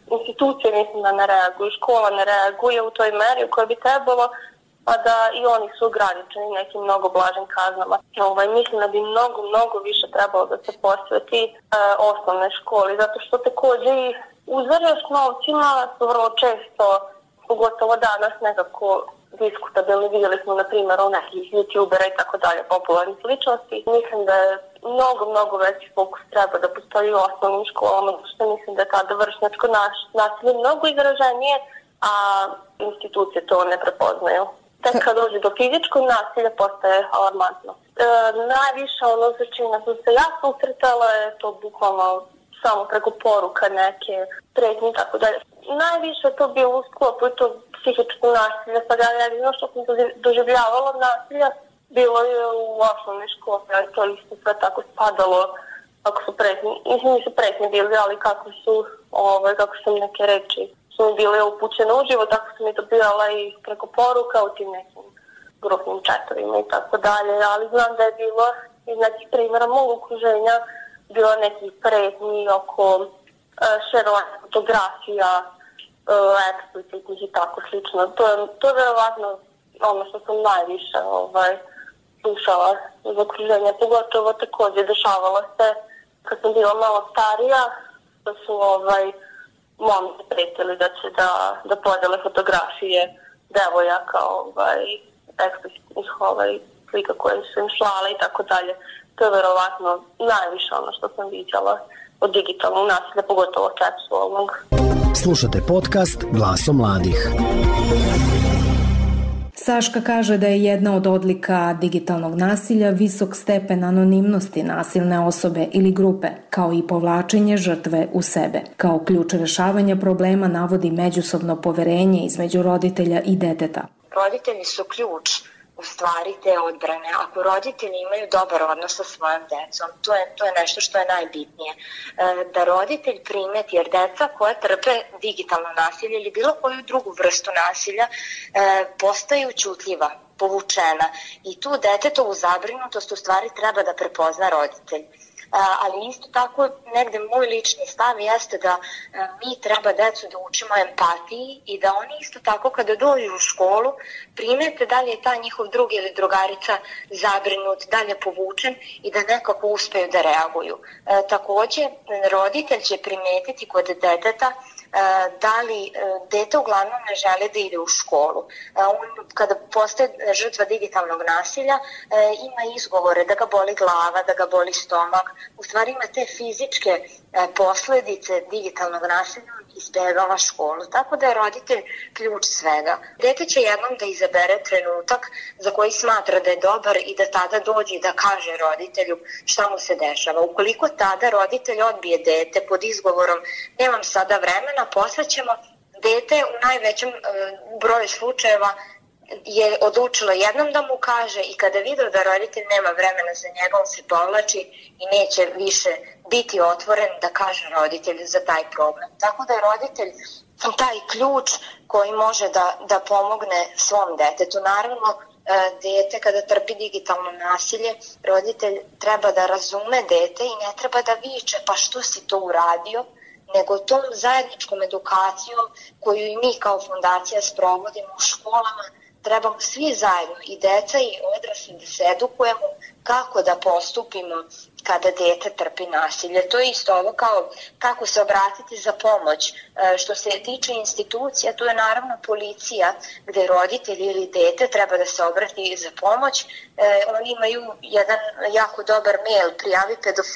institucije mislim da ne reaguju, škola ne reaguje u toj meri u kojoj bi trebalo, a da i oni su ograničeni nekim mnogo blažim kaznama. Mislim da bi mnogo više trebalo da se posveti osnovne školi, zato što takođe i uzvaraš novcima su vrlo često, pogotovo danas, nekako diskutabilni. Vidjeli smo na primjer u nekih youtubera i tako dalje, popularnih ličnosti. Mislim da je mnogo veći fokus treba da postoji u osnovnim školama, što mislim da je tada vršnjačko nasilje mnogo izraženije, a institucije to ne prepoznaju. Tek kad dođe do fizičkog nasilja postaje alarmantno. Najviše sa čime sam se ja susretala je to bukvalno samo preko poruka neke pretnje i tako dalje. Najviše to bilo u sklopu i to psihičko nasilje, pa ja jedino što sam doživljavala nasilja bilo je u osnovnoj školi, ali to isto sve tako spadalo ako su pretnje, nisu pretnje bili, ali kako su neke reči su mi bile upućene uživo, tako sam i dobijala i preko poruka u tim nekim grupnim chatovima i tako dalje, ali znam da je bilo iz nekih primjera mog okruženja bilo nekih pretnji oko šerovanja fotografija, eksplicitnih i tako slično. To je verovatno ono što sam najviše slušala iz okruženja, pogotovo također dešavala se kad sam bila malo starija, da su momci pretili da će da podele fotografije devojaka, eksplicitnih slika koje su im slale i tako dalje. To je verovatno najviše ono što sam vidjela od digitalnog nasilja, pogotovo seksualnog. Slušate podcast Glaso mladih. Saška kaže da je jedna od odlika digitalnog nasilja visok stepen anonimnosti nasilne osobe ili grupe, kao i povlačenje žrtve u sebe. Kao ključ rešavanja problema navodi međusobno poverenje između roditelja i deteta. Roditelji su ključ u stvari te odbrane. Ako roditelji imaju dobar odnos sa svojom decom, to je nešto što je najbitnije. Da roditelj primeti, jer deca koja trpe digitalno nasilje ili bilo koju drugu vrstu nasilja postaju ćutljiva, povučena i tu detetovu zabrinutost u stvari treba da prepozna roditelj. Ali isto tako negde moj lični stav jeste da mi treba decu da učimo empatiji i da oni isto tako kada dođu u školu primete da li je ta njihov drug ili drugarica zabrinut, da li je povučen i da nekako uspeju da reaguju. Takođe, roditelj će primetiti kod deteta da li dete uglavnom ne žele da ide u školu. On, kada postaje žrtva digitalnog nasilja, ima izgovore da ga boli glava, da ga boli stomak. U stvari ima te fizičke posledice digitalnog nasilja, izbegava školu. Tako da je roditelj ključ svega. Dete će jednom da izabere trenutak za koji smatra da je dobar i da tada dođe i da kaže roditelju šta mu se dešava. Ukoliko tada roditelj odbije dete pod izgovorom nemam sada vremena, posvećemo, dete u najvećem broju slučajeva je odlučilo jednom da mu kaže i kada vidio da roditelj nema vremena za njega, on se povlači i neće više biti otvoren da kaže roditelju za taj problem. Tako da je roditelj taj ključ koji može da pomogne svom detetu. Naravno, dete kada trpi digitalno nasilje, roditelj treba da razume dete i ne treba da viče pa što si to uradio, nego tom zajedničkom edukacijom koju i mi kao fondacija sprovodimo u školama, trebamo svi zajedno, i deca i odrasli, da se edukujemo kako da postupimo kada dete trpi nasilje. To je isto ovo kao kako se obratiti za pomoć. Što se tiče institucija, tu je naravno policija, gde roditelj ili dete treba da se obrati za pomoć. Oni imaju jedan jako dobar mail, prijavi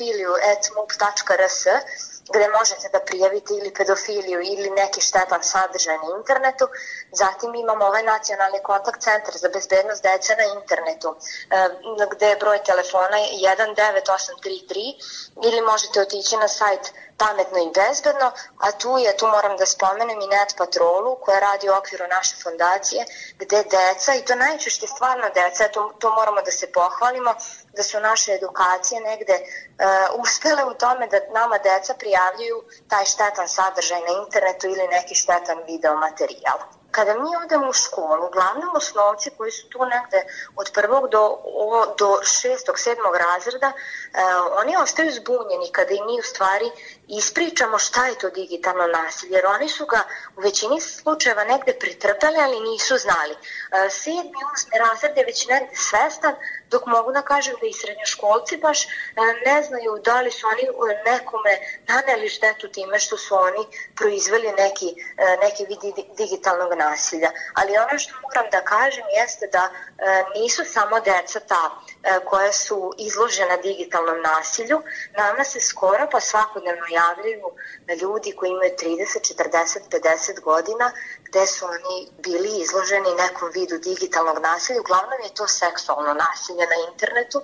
pedofiliju@mup.rs, gde možete da prijavite ili pedofiliju ili neki štetan sadržaj na internetu. Zatim imamo ovaj nacionalni kontakt centar za bezbednost dece na internetu, gde je broj telefona 19833, ili možete otići na sajt Pametno i bezbedno, a tu moram da spomenem i Net Patrolu koja radi u okviru naše fondacije, gde deca, i to najčešće stvarno deca, to moramo da se pohvalimo, da su naše edukacije negde uspele u tome da nama deca prijavljuju taj štetan sadržaj na internetu ili neki štetan video materijal. Kada mi odemo u školu, uglavnom osnovci koji su tu negde od 1. do 6. 7. razreda, oni ostaju zbunjeni kada im mi u stvari ispričamo šta je to digitalno nasilje, jer oni su ga u većini slučajeva negde pretrpeli, ali nisu znali. 7. 8. razred je već negde svestan, dok mogu da kažem da i srednjoškolci baš ne znaju da li su oni nekome naneli štetu time što su oni proizveli neki vid digitalnog nasilja. Ali ono što moram da kažem jeste da nisu samo deca ta koja su izložena digitalnom nasilju. Nama se skoro pa svakodnevno javljaju ljudi koji imaju 30, 40, 50 godina gde su oni bili izloženi nekom vidu digitalnog nasilja. Uglavnom je to seksualno nasilje na internetu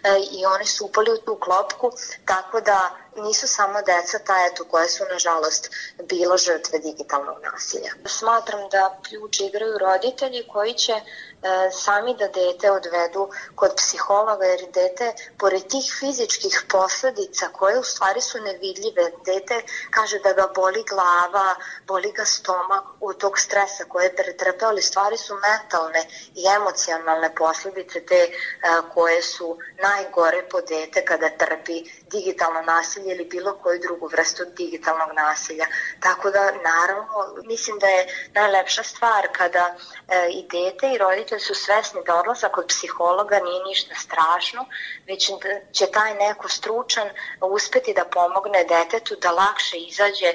i oni su upali u tu klopku, tako da nisu samo deca ta koja su nažalost bila žrtve digitalnog nasilja. Smatram da ključ igraju roditelji koji će sami da dete odvedu kod psihologa, jer dete, pored tih fizičkih posledica koje u stvari su nevidljive, dete kaže da ga boli glava, boli ga stomak od tog stresa koje je pretrpeo, ali stvari su mentalne i emocionalne posledice te koje su najgore po dete kada trpi digitalno nasilje ili bilo koju drugu vrstu digitalnog nasilja. Tako da, naravno, mislim da je najlepša stvar kada i dete i roditelj su svesni da odlazak kod psihologa nije ništa strašno, već će taj neko stručan uspeti da pomogne detetu da lakše izađe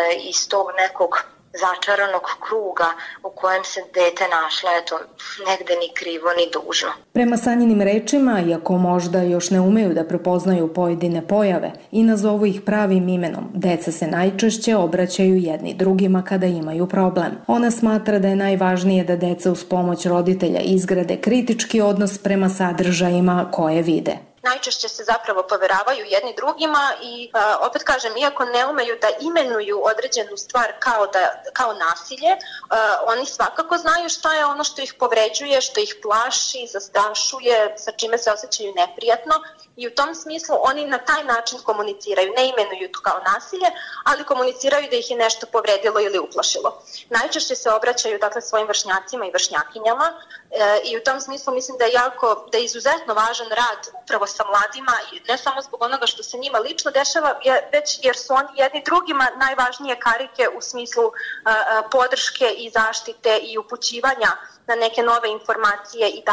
iz tog nekog začaranog kruga u kojem se dete našla, negde ni krivo ni dužno. Prema Sanjinim rečima, iako možda još ne umeju da prepoznaju pojedine pojave i nazovu ih pravim imenom, deca se najčešće obraćaju jedni drugima kada imaju problem. Ona smatra da je najvažnije da deca uz pomoć roditelja izgrade kritički odnos prema sadržajima koje vide. Najčešće se zapravo poveravaju jedni drugima i opet kažem, iako ne umeju da imenuju određenu stvar kao nasilje, oni svakako znaju šta je ono što ih povređuje, što ih plaši, zastrašuje, sa čime se osjećaju neprijatno i u tom smislu oni na taj način komuniciraju, ne imenuju to kao nasilje, ali komuniciraju da ih je nešto povredilo ili uplašilo. Najčešće se obraćaju dakle svojim vršnjacima i vršnjakinjama i u tom smislu mislim da je izuzetno važan rad upravo sa mladima, ne samo zbog onoga što se njima lično dešava, već jer su oni jedni drugima najvažnije karike u smislu podrške i zaštite i upućivanja na neke nove informacije i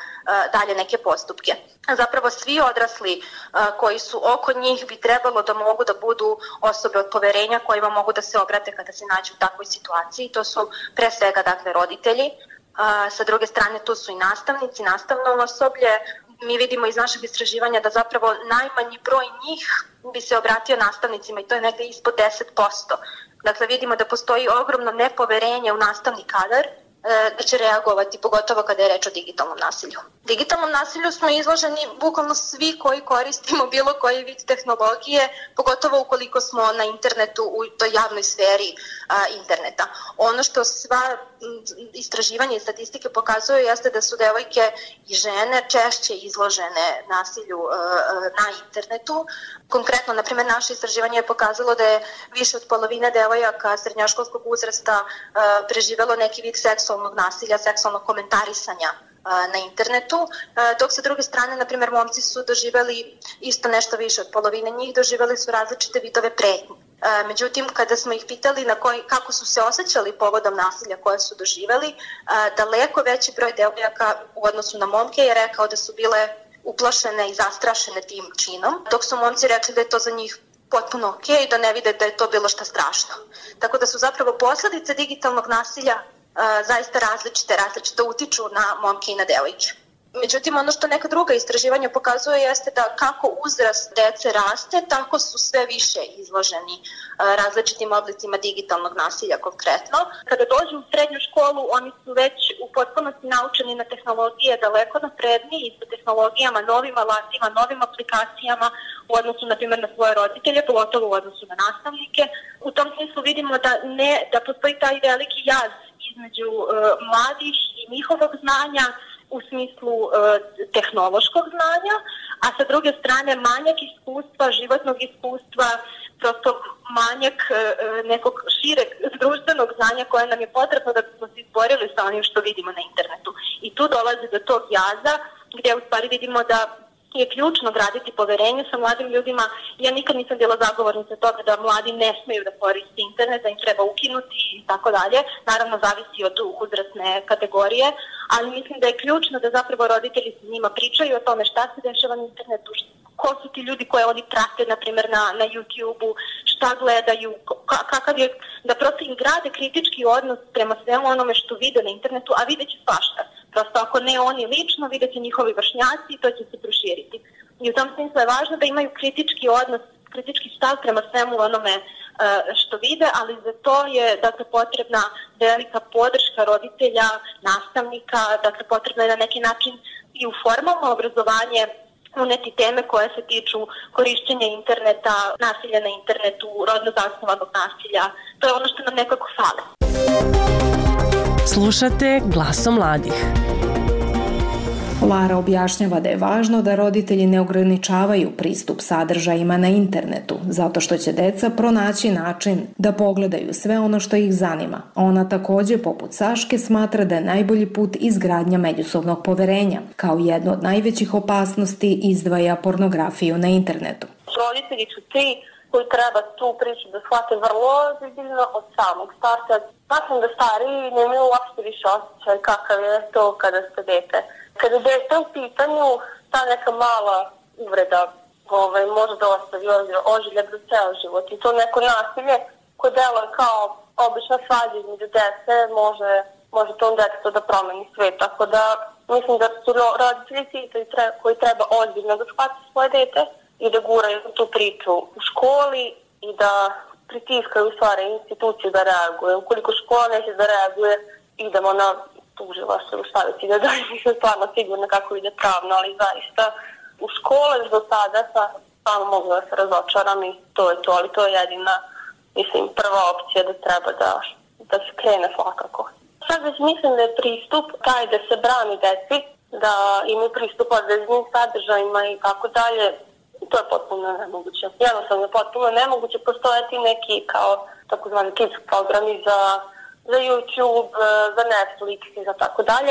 dalje neke postupke. Zapravo svi odrasli koji su oko njih bi trebalo da mogu da budu osobe od poverenja kojima mogu da se obrate kada se nađu u takvoj situaciji. To su pre svega dakle roditelji, sa druge strane tu su i nastavnici, nastavno osoblje. Mi vidimo iz našeg istraživanja da zapravo najmanji broj njih bi se obratio nastavnicima i to je negde ispod 10%. Dakle, vidimo da postoji ogromno nepoverenje u nastavni kadar da će reagovati, pogotovo kada je reč o digitalnom nasilju. Digitalnom nasilju smo izloženi bukvalno svi koji koristimo bilo koji vid tehnologije, pogotovo ukoliko smo na internetu u toj javnoj sferi interneta. Ono što sva istraživanja i statistike pokazuju jeste da su devojke i žene češće izložene nasilju na internetu. Konkretno, na primjer, naše istraživanje je pokazalo da je više od polovine devojaka srednjoškolskog uzrasta preživelo neki vid seksualnog nasilja, seksualnog komentarisanja na internetu, dok sa druge strane, na primjer, momci su doživjeli isto nešto više od polovine njih, doživjeli su različite vidove pretnje. Međutim, kada smo ih pitali kako su se osjećali povodom nasilja koje su doživjeli, daleko veći broj devojaka u odnosu na momke je rekao da su bile uplašene i zastrašene tim činom, dok su momci rekli da je to za njih potpuno ok i da ne vide da je to bilo šta strašno. Tako da su zapravo posljedice digitalnog nasilja zaista različite utiču na momke i na devojke. Međutim, ono što neka druga istraživanja pokazuje jeste da kako uzrast dece raste, tako su sve više izloženi različitim oblicima digitalnog nasilja konkretno. Kada dođu u srednju školu, oni su već u potpunosti naučeni na tehnologije daleko napredniji i sa tehnologijama, novim alatima, novim aplikacijama u odnosu, na primjer, na svoje roditelje, pogotovo u odnosu na nastavnike. U tom smislu vidimo da postoji taj veliki jaz između mladih i njihovog znanja u smislu tehnološkog znanja, a sa druge strane manjak iskustva, životnog iskustva, prosto manjak nekog šireg društvenog znanja koje nam je potrebno da bismo se izborili sa onim što vidimo na internetu. I tu dolazi do tog jaza gdje u stvari vidimo da je ključno graditi poverenje sa mladim ljudima. Ja nikad nisam bila zagovornica toga da mladi ne smeju da koriste internet, da im treba ukinuti i tako dalje. Naravno, zavisi od uzrasne kategorije, ali mislim da je ključno da zapravo roditelji s njima pričaju o tome šta se dešava na internetu, ko su ti ljudi koje oni prate, na primjer, na YouTube-u, šta gledaju, kakav je, da prosto im grade kritički odnos prema svemu onome što vide na internetu, a vidjet će svašta. Prosto ako ne oni lično, vidjet će njihovi vršnjaci i to će se proširiti. I u tom smislu je važno da imaju kritički odnos, kritički stav prema svemu onome što vide, ali za to je dakle, potrebna velika podrška roditelja, nastavnika, dakle potrebno je na neki način i u formalno obrazovanje uneti teme koje se tiču korišćenja interneta, nasilja na internetu, rodno zasnovanog nasilja. To je ono što nam nekako fale. Slušate Glasom mladih. Lara objašnjava da je važno da roditelji ne ograničavaju pristup sadržajima na internetu, zato što će deca pronaći način da pogledaju sve ono što ih zanima. Ona takođe, poput Saške, smatra da je najbolji put izgradnja međusobnog poverenja. Kao jednu od najvećih opasnosti izdvaja pornografiju na internetu. Roditelji su ti koji treba tu priču da shvate vrlo ozbiljno od samog starta. Smatram da stariji nemaju uopšte više osjećaj kakav je to kada ste dete. Kada je to u pitanju, ta neka mala uvreda može da ostavi ožiljak za ceo život. I to neko nasilje koje deluje kao obična svađa između dece može tom detetu da promeni svet. Tako da mislim da su roditelji ti koji treba ozbiljno da shvate svoje dete i da guraju tu priču u školi i da pritiskaju u stvari instituciju da reaguje. Ukoliko škola neće da reaguje, idemo na tužilaštvo u savjeti da nisam stvarno sigurna kako ide pravno, ali zaista u škole do sada samo mogu da se razočaram i to je to, ali to je jedina, mislim, prva opcija da treba da se krene svakako. Sad već mislim da je pristup taj da se brani deci, da imaju pristup određenim sadržajima i tako dalje, to je potpuno nemoguće. Jednostavno je potpuno nemoguće postojati neki kao takozvani kids programi za YouTube, za Netflix i za tako dalje,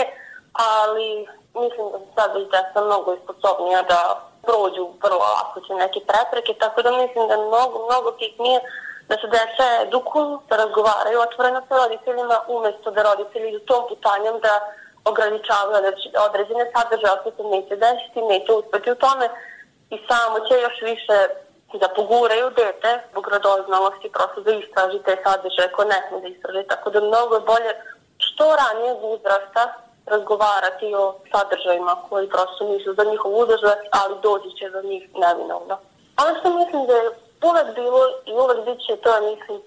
ali mislim da se sad već deca mnogo sposobnija da prođu vrlo lako će neke prepreke, tako da mislim da je mnogo bitnije da se deca edukuju, da razgovaraju otvoreno sa roditeljima, umjesto da roditelji idu tom putanjem da ograničavaju određene sadržaje, ako se neće desiti, neće uspeti u tome i samo će još više da poguraju dete zbog radoznalosti, prosto da istraži te sadržaje koje ne sme da istraži. Tako da mnogo je bolje što ranije uzrasta razgovarati o sadržajima koji prosto nisu za njihov uzrast, ali doći će do njih neminovno. Ono što mislim da je uvek bilo i uvek bit će, to je mislim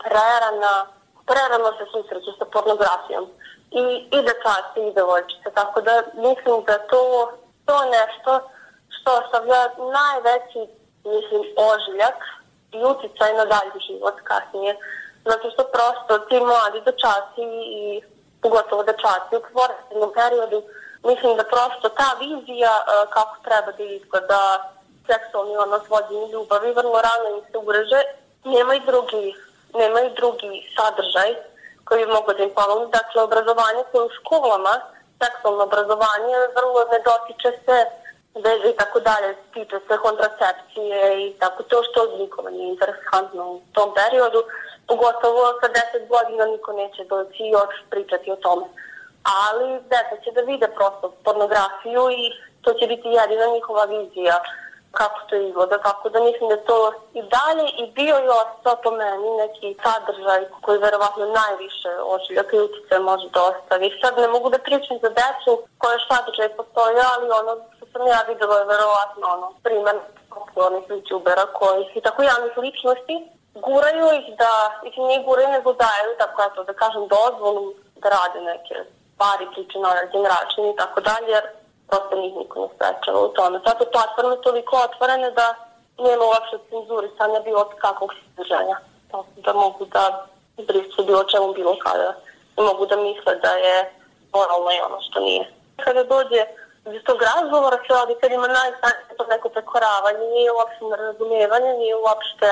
prerano se susreću sa pornografijom. I dečaci i devojčice. Tako da mislim da to je nešto što ostavlja najveći ožiljak i uticaj na dalji život kasnije. Zato što prosto ti mladi dečaci i pogotovo dečaci u porodičnom periodu, mislim da prosto ta vizija kako treba da izgleda seksualni odnos, vođenje ljubavi, vrlo rano im se ureže. Nema i drugi sadržaj koji bi mogao da im pomoći. Dakle, obrazovanje koje u školama, seksualno obrazovanje, vrlo ne dotiče se veze i tako dalje, tiče se kontracepcije i tako to što nikome nije interesantno u tom periodu, pogotovo sa 10 godina niko neće doći i još pričati o tome. Ali deca će da vide prosto pornografiju i to će biti jedina njihova vizija kako to izgleda, tako da mislim da to i dalje i bio i ostao po meni neki sadržaj koji verovatno najviše ožiljaka i utjecaja može da ostavi. Sad ne mogu da pričam za decu koje sadržaj postoje, ali ono što sam ja videla je verovatno primjer popularnih youtubera koji i tako javnih ličnosti guraju ih da ih ne guraju nego daju, tako eto da kažem dozvolu da rade neke stvari, priče na određen račun i tako dalje, jer prosto njih niko ne sprečava u tome. Zato platforme je toliko otvorene da nema uopšte cenzurisanja bilo kakvog sadržaja. Da mogu da brišu bilo čemu bilo kada. I mogu da misle da je moralno i ono što nije. Kada dođe iz tog razgovora sa roditeljima najstanje to neko prekoravanje, nije uopšte nerazumijevanje, nije uopšte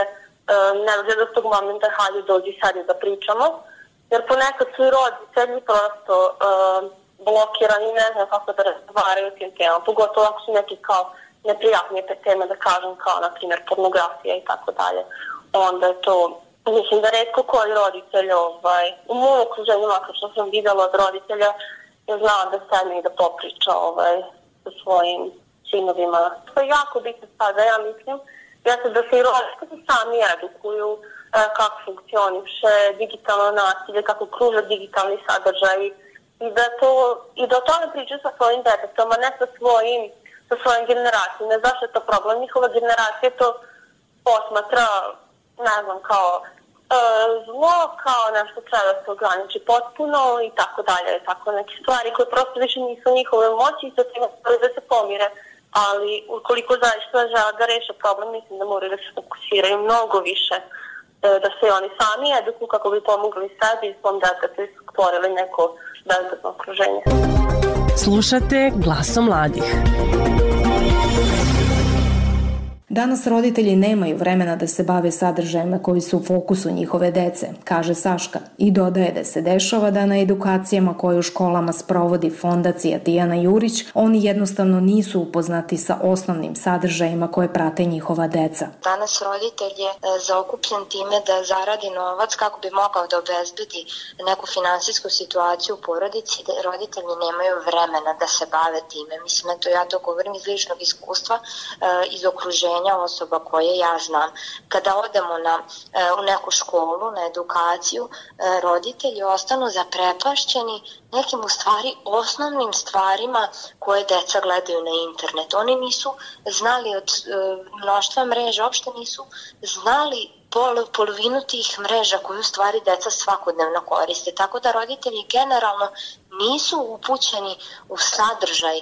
ne gleda s tog momenta, hajde dođi sad da pričamo, jer ponekad su i roditelji prosto blokirani, ne znam kako da razgovaraju tim temama, pogotovo ako su neki kao neprijatnije te teme, da kažem, kao na primjer pornografija i tako dalje. Onda je to, mislim da retko koji roditelj u mojom okruženju, makar što sam vidjela od roditelja, je znala da sedne i da popriča sa svojim sinovima. To je jako bitno sada, ja mislim, da se i roditelji sami edukuju kako funkcioniše digitalno nasilje, kako kruže digitalni sadržaj i da o tome pričaju sa svojim detetom, a ne sa svojim generacijom. Ne zašto je to problem, njihova generacija to posmatra, ne znam, kao zlo, kao nešto treba da se ograniči potpuno i tako dalje. Tako neke stvari koje prosto više nisu njihove moći i sa tim da se pomire. Ali ukoliko zaista žele da reše problem, mislim da moraju da se fokusiraju mnogo više, da se oni sami edukuju kako bi pomogli sebi i svom detetu i stvorili neko bezbedno okruženje. Slušate Glasom mladih. Danas roditelji nemaju vremena da se bave sadržajima koji su u fokusu njihove dece, kaže Saška, i dodaje da se dešava da na edukacijama koje u školama sprovodi Fondacija Dijana Jurić, oni jednostavno nisu upoznati sa osnovnim sadržajima koje prate njihova deca. Danas roditelj je zaokupljen time da zaradi novac kako bi mogao da obezbedi neku finansijsku situaciju u porodici, da roditelji nemaju vremena da se bave time. Mislim, ja to govorim iz ličnog iskustva, iz okruženja osoba koje ja znam. Kada odemo u neku školu, na edukaciju, roditelji ostanu zaprepašćeni nekim u stvari osnovnim stvarima koje deca gledaju na internet. Oni nisu znali od mnoštva mreža, uopšte nisu znali polovinu tih mreža koju u stvari deca svakodnevno koriste. Tako da roditelji generalno nisu upućeni u sadržaj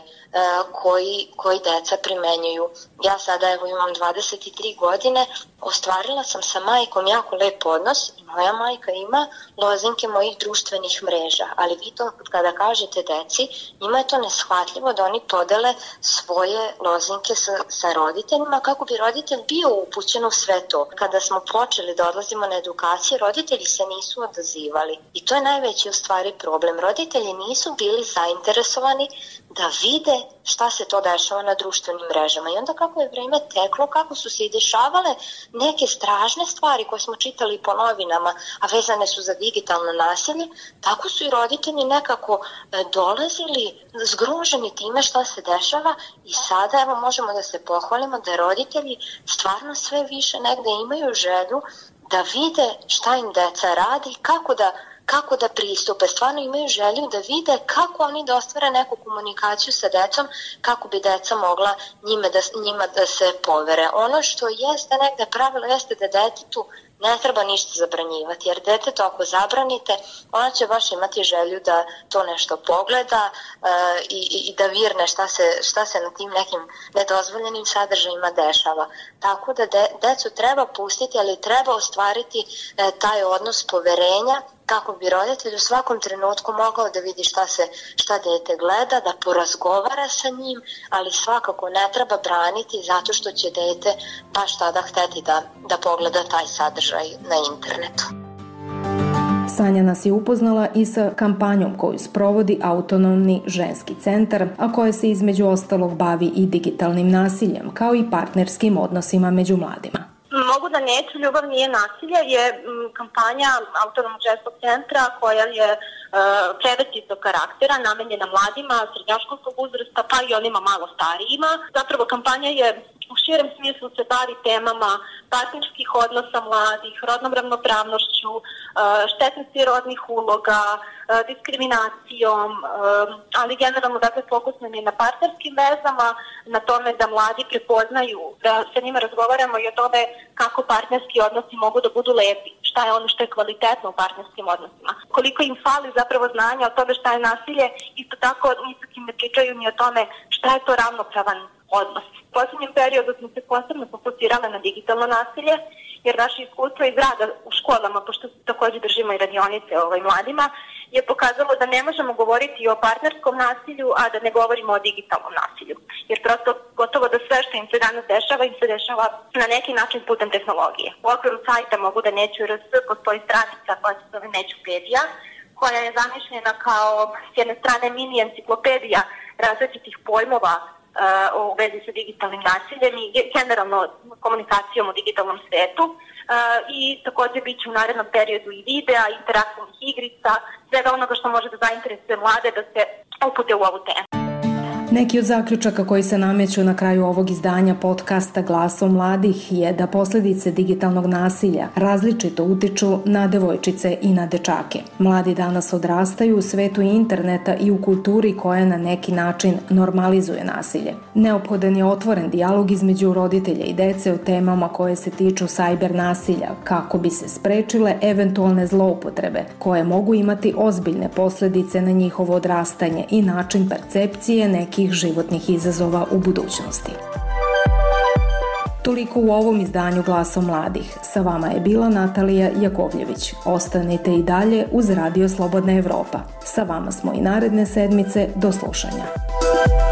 koji deca primenjuju. Ja sada imam 23 godine, ostvarila sam sa majkom jako lep odnos i moja majka ima lozinke mojih društvenih mreža, ali vi to kada kažete deci, njima je to neshvatljivo da oni podele svoje lozinke sa roditeljima kako bi roditelj bio upućen u sve to. Kada smo počeli da odlazimo na edukacije, roditelji se nisu odazivali i to je najveći u stvari problem. Roditelji nisu bili zainteresovani da vide šta se to dešava na društvenim mrežama. I onda kako je vreme teklo, kako su se i dešavale neke strašne stvari koje smo čitali po novinama, a vezane su za digitalno nasilje, tako su i roditelji nekako dolazili zgroženi time šta se dešava i sada evo možemo da se pohvalimo da roditelji stvarno sve više negde imaju želju da vide šta im deca radi, kako da pristupe, stvarno imaju želju da vide kako oni da ostvare neku komunikaciju sa decom, kako bi deca mogla njima da se povere. Ono što jeste negde pravilo jeste da detetu ne treba ništa zabranjivati, jer detetu ako zabranite, ona će baš imati želju da to nešto pogleda i da virne šta se na tim nekim nedozvoljenim sadržajima dešava. Tako da decu treba pustiti, ali treba ostvariti taj odnos poverenja kako bi roditelj u svakom trenutku mogao da vidi šta dete gleda, da porazgovara sa njim, ali svakako ne treba braniti zato što će dete baš tada hteti da pogleda taj sadržaj na internetu. Sanja nas je upoznala i sa kampanjom koju sprovodi Autonomni ženski centar, a koja se između ostalog bavi i digitalnim nasiljem, kao i partnerskim odnosima među mladima. Mogu da neću, ljubav nije nasilje je kampanja Autonomnog ženskog centra koja je preventivnog karaktera, namenjena mladima, srednjoškolskog uzrasta, pa i onima malo starijima. Zapravo kampanja je u širem smislu se bavi temama partnerskih odnosa mladih, rodnom ravnopravnošću, štetnosti rodnih uloga, diskriminacijom, ali generalno dakle fokus nam je na partnerskim vezama, na tome da mladi prepoznaju, da sa njima razgovaramo i o tome kako partnerski odnosi mogu da budu lepi, šta je ono što je kvalitetno u partnerskim odnosima. Koliko im fali zapravo znanja o tome šta je nasilje, isto tako nisu kim ne pričaju ni o tome šta je to ravnopravan odnos. U posljednjem periodu smo se posebno fokusirale na digitalno nasilje, jer naše iskustvo iz rada u školama, pošto također držimo i radionice mladima, je pokazalo da ne možemo govoriti o partnerskom nasilju, a da ne govorimo o digitalnom nasilju. Jer prosto gotovo da sve što im se danas dešava, im se dešava na neki način putem tehnologije. U okviru sajta Mogu da neću RS postoji stranica koja se zove Nećupedija, koja je zamišljena kao s jedne strane mini enciklopedija različitih pojmova u vezi sa digitalnim nasiljem i generalno komunikacijom u digitalnom svetu. I također bit će u narednom periodu i videa, interaktivnih igrica, svega onoga što može da zainteresuje mlade da se upute u ovu temu. Neki od zaključaka koji se nameću na kraju ovog izdanja podcasta Glasom mladih je da posljedice digitalnog nasilja različito utiču na devojčice i na dečake. Mladi danas odrastaju u svetu interneta i u kulturi koja na neki način normalizuje nasilje. Neophodan je otvoren dijalog između roditelja i dece o temama koje se tiču cyber nasilja kako bi se sprečile eventualne zloupotrebe koje mogu imati ozbiljne posljedice na njihovo odrastanje i način percepcije nekih životnih izazova u budućnosti. Toliko u ovom izdanju Glasom mladih. Sa vama je bila Natalija Jakovljević. Ostanite i dalje uz Radio Slobodna Evropa. Sa vama smo i naredne sedmice. Do slušanja.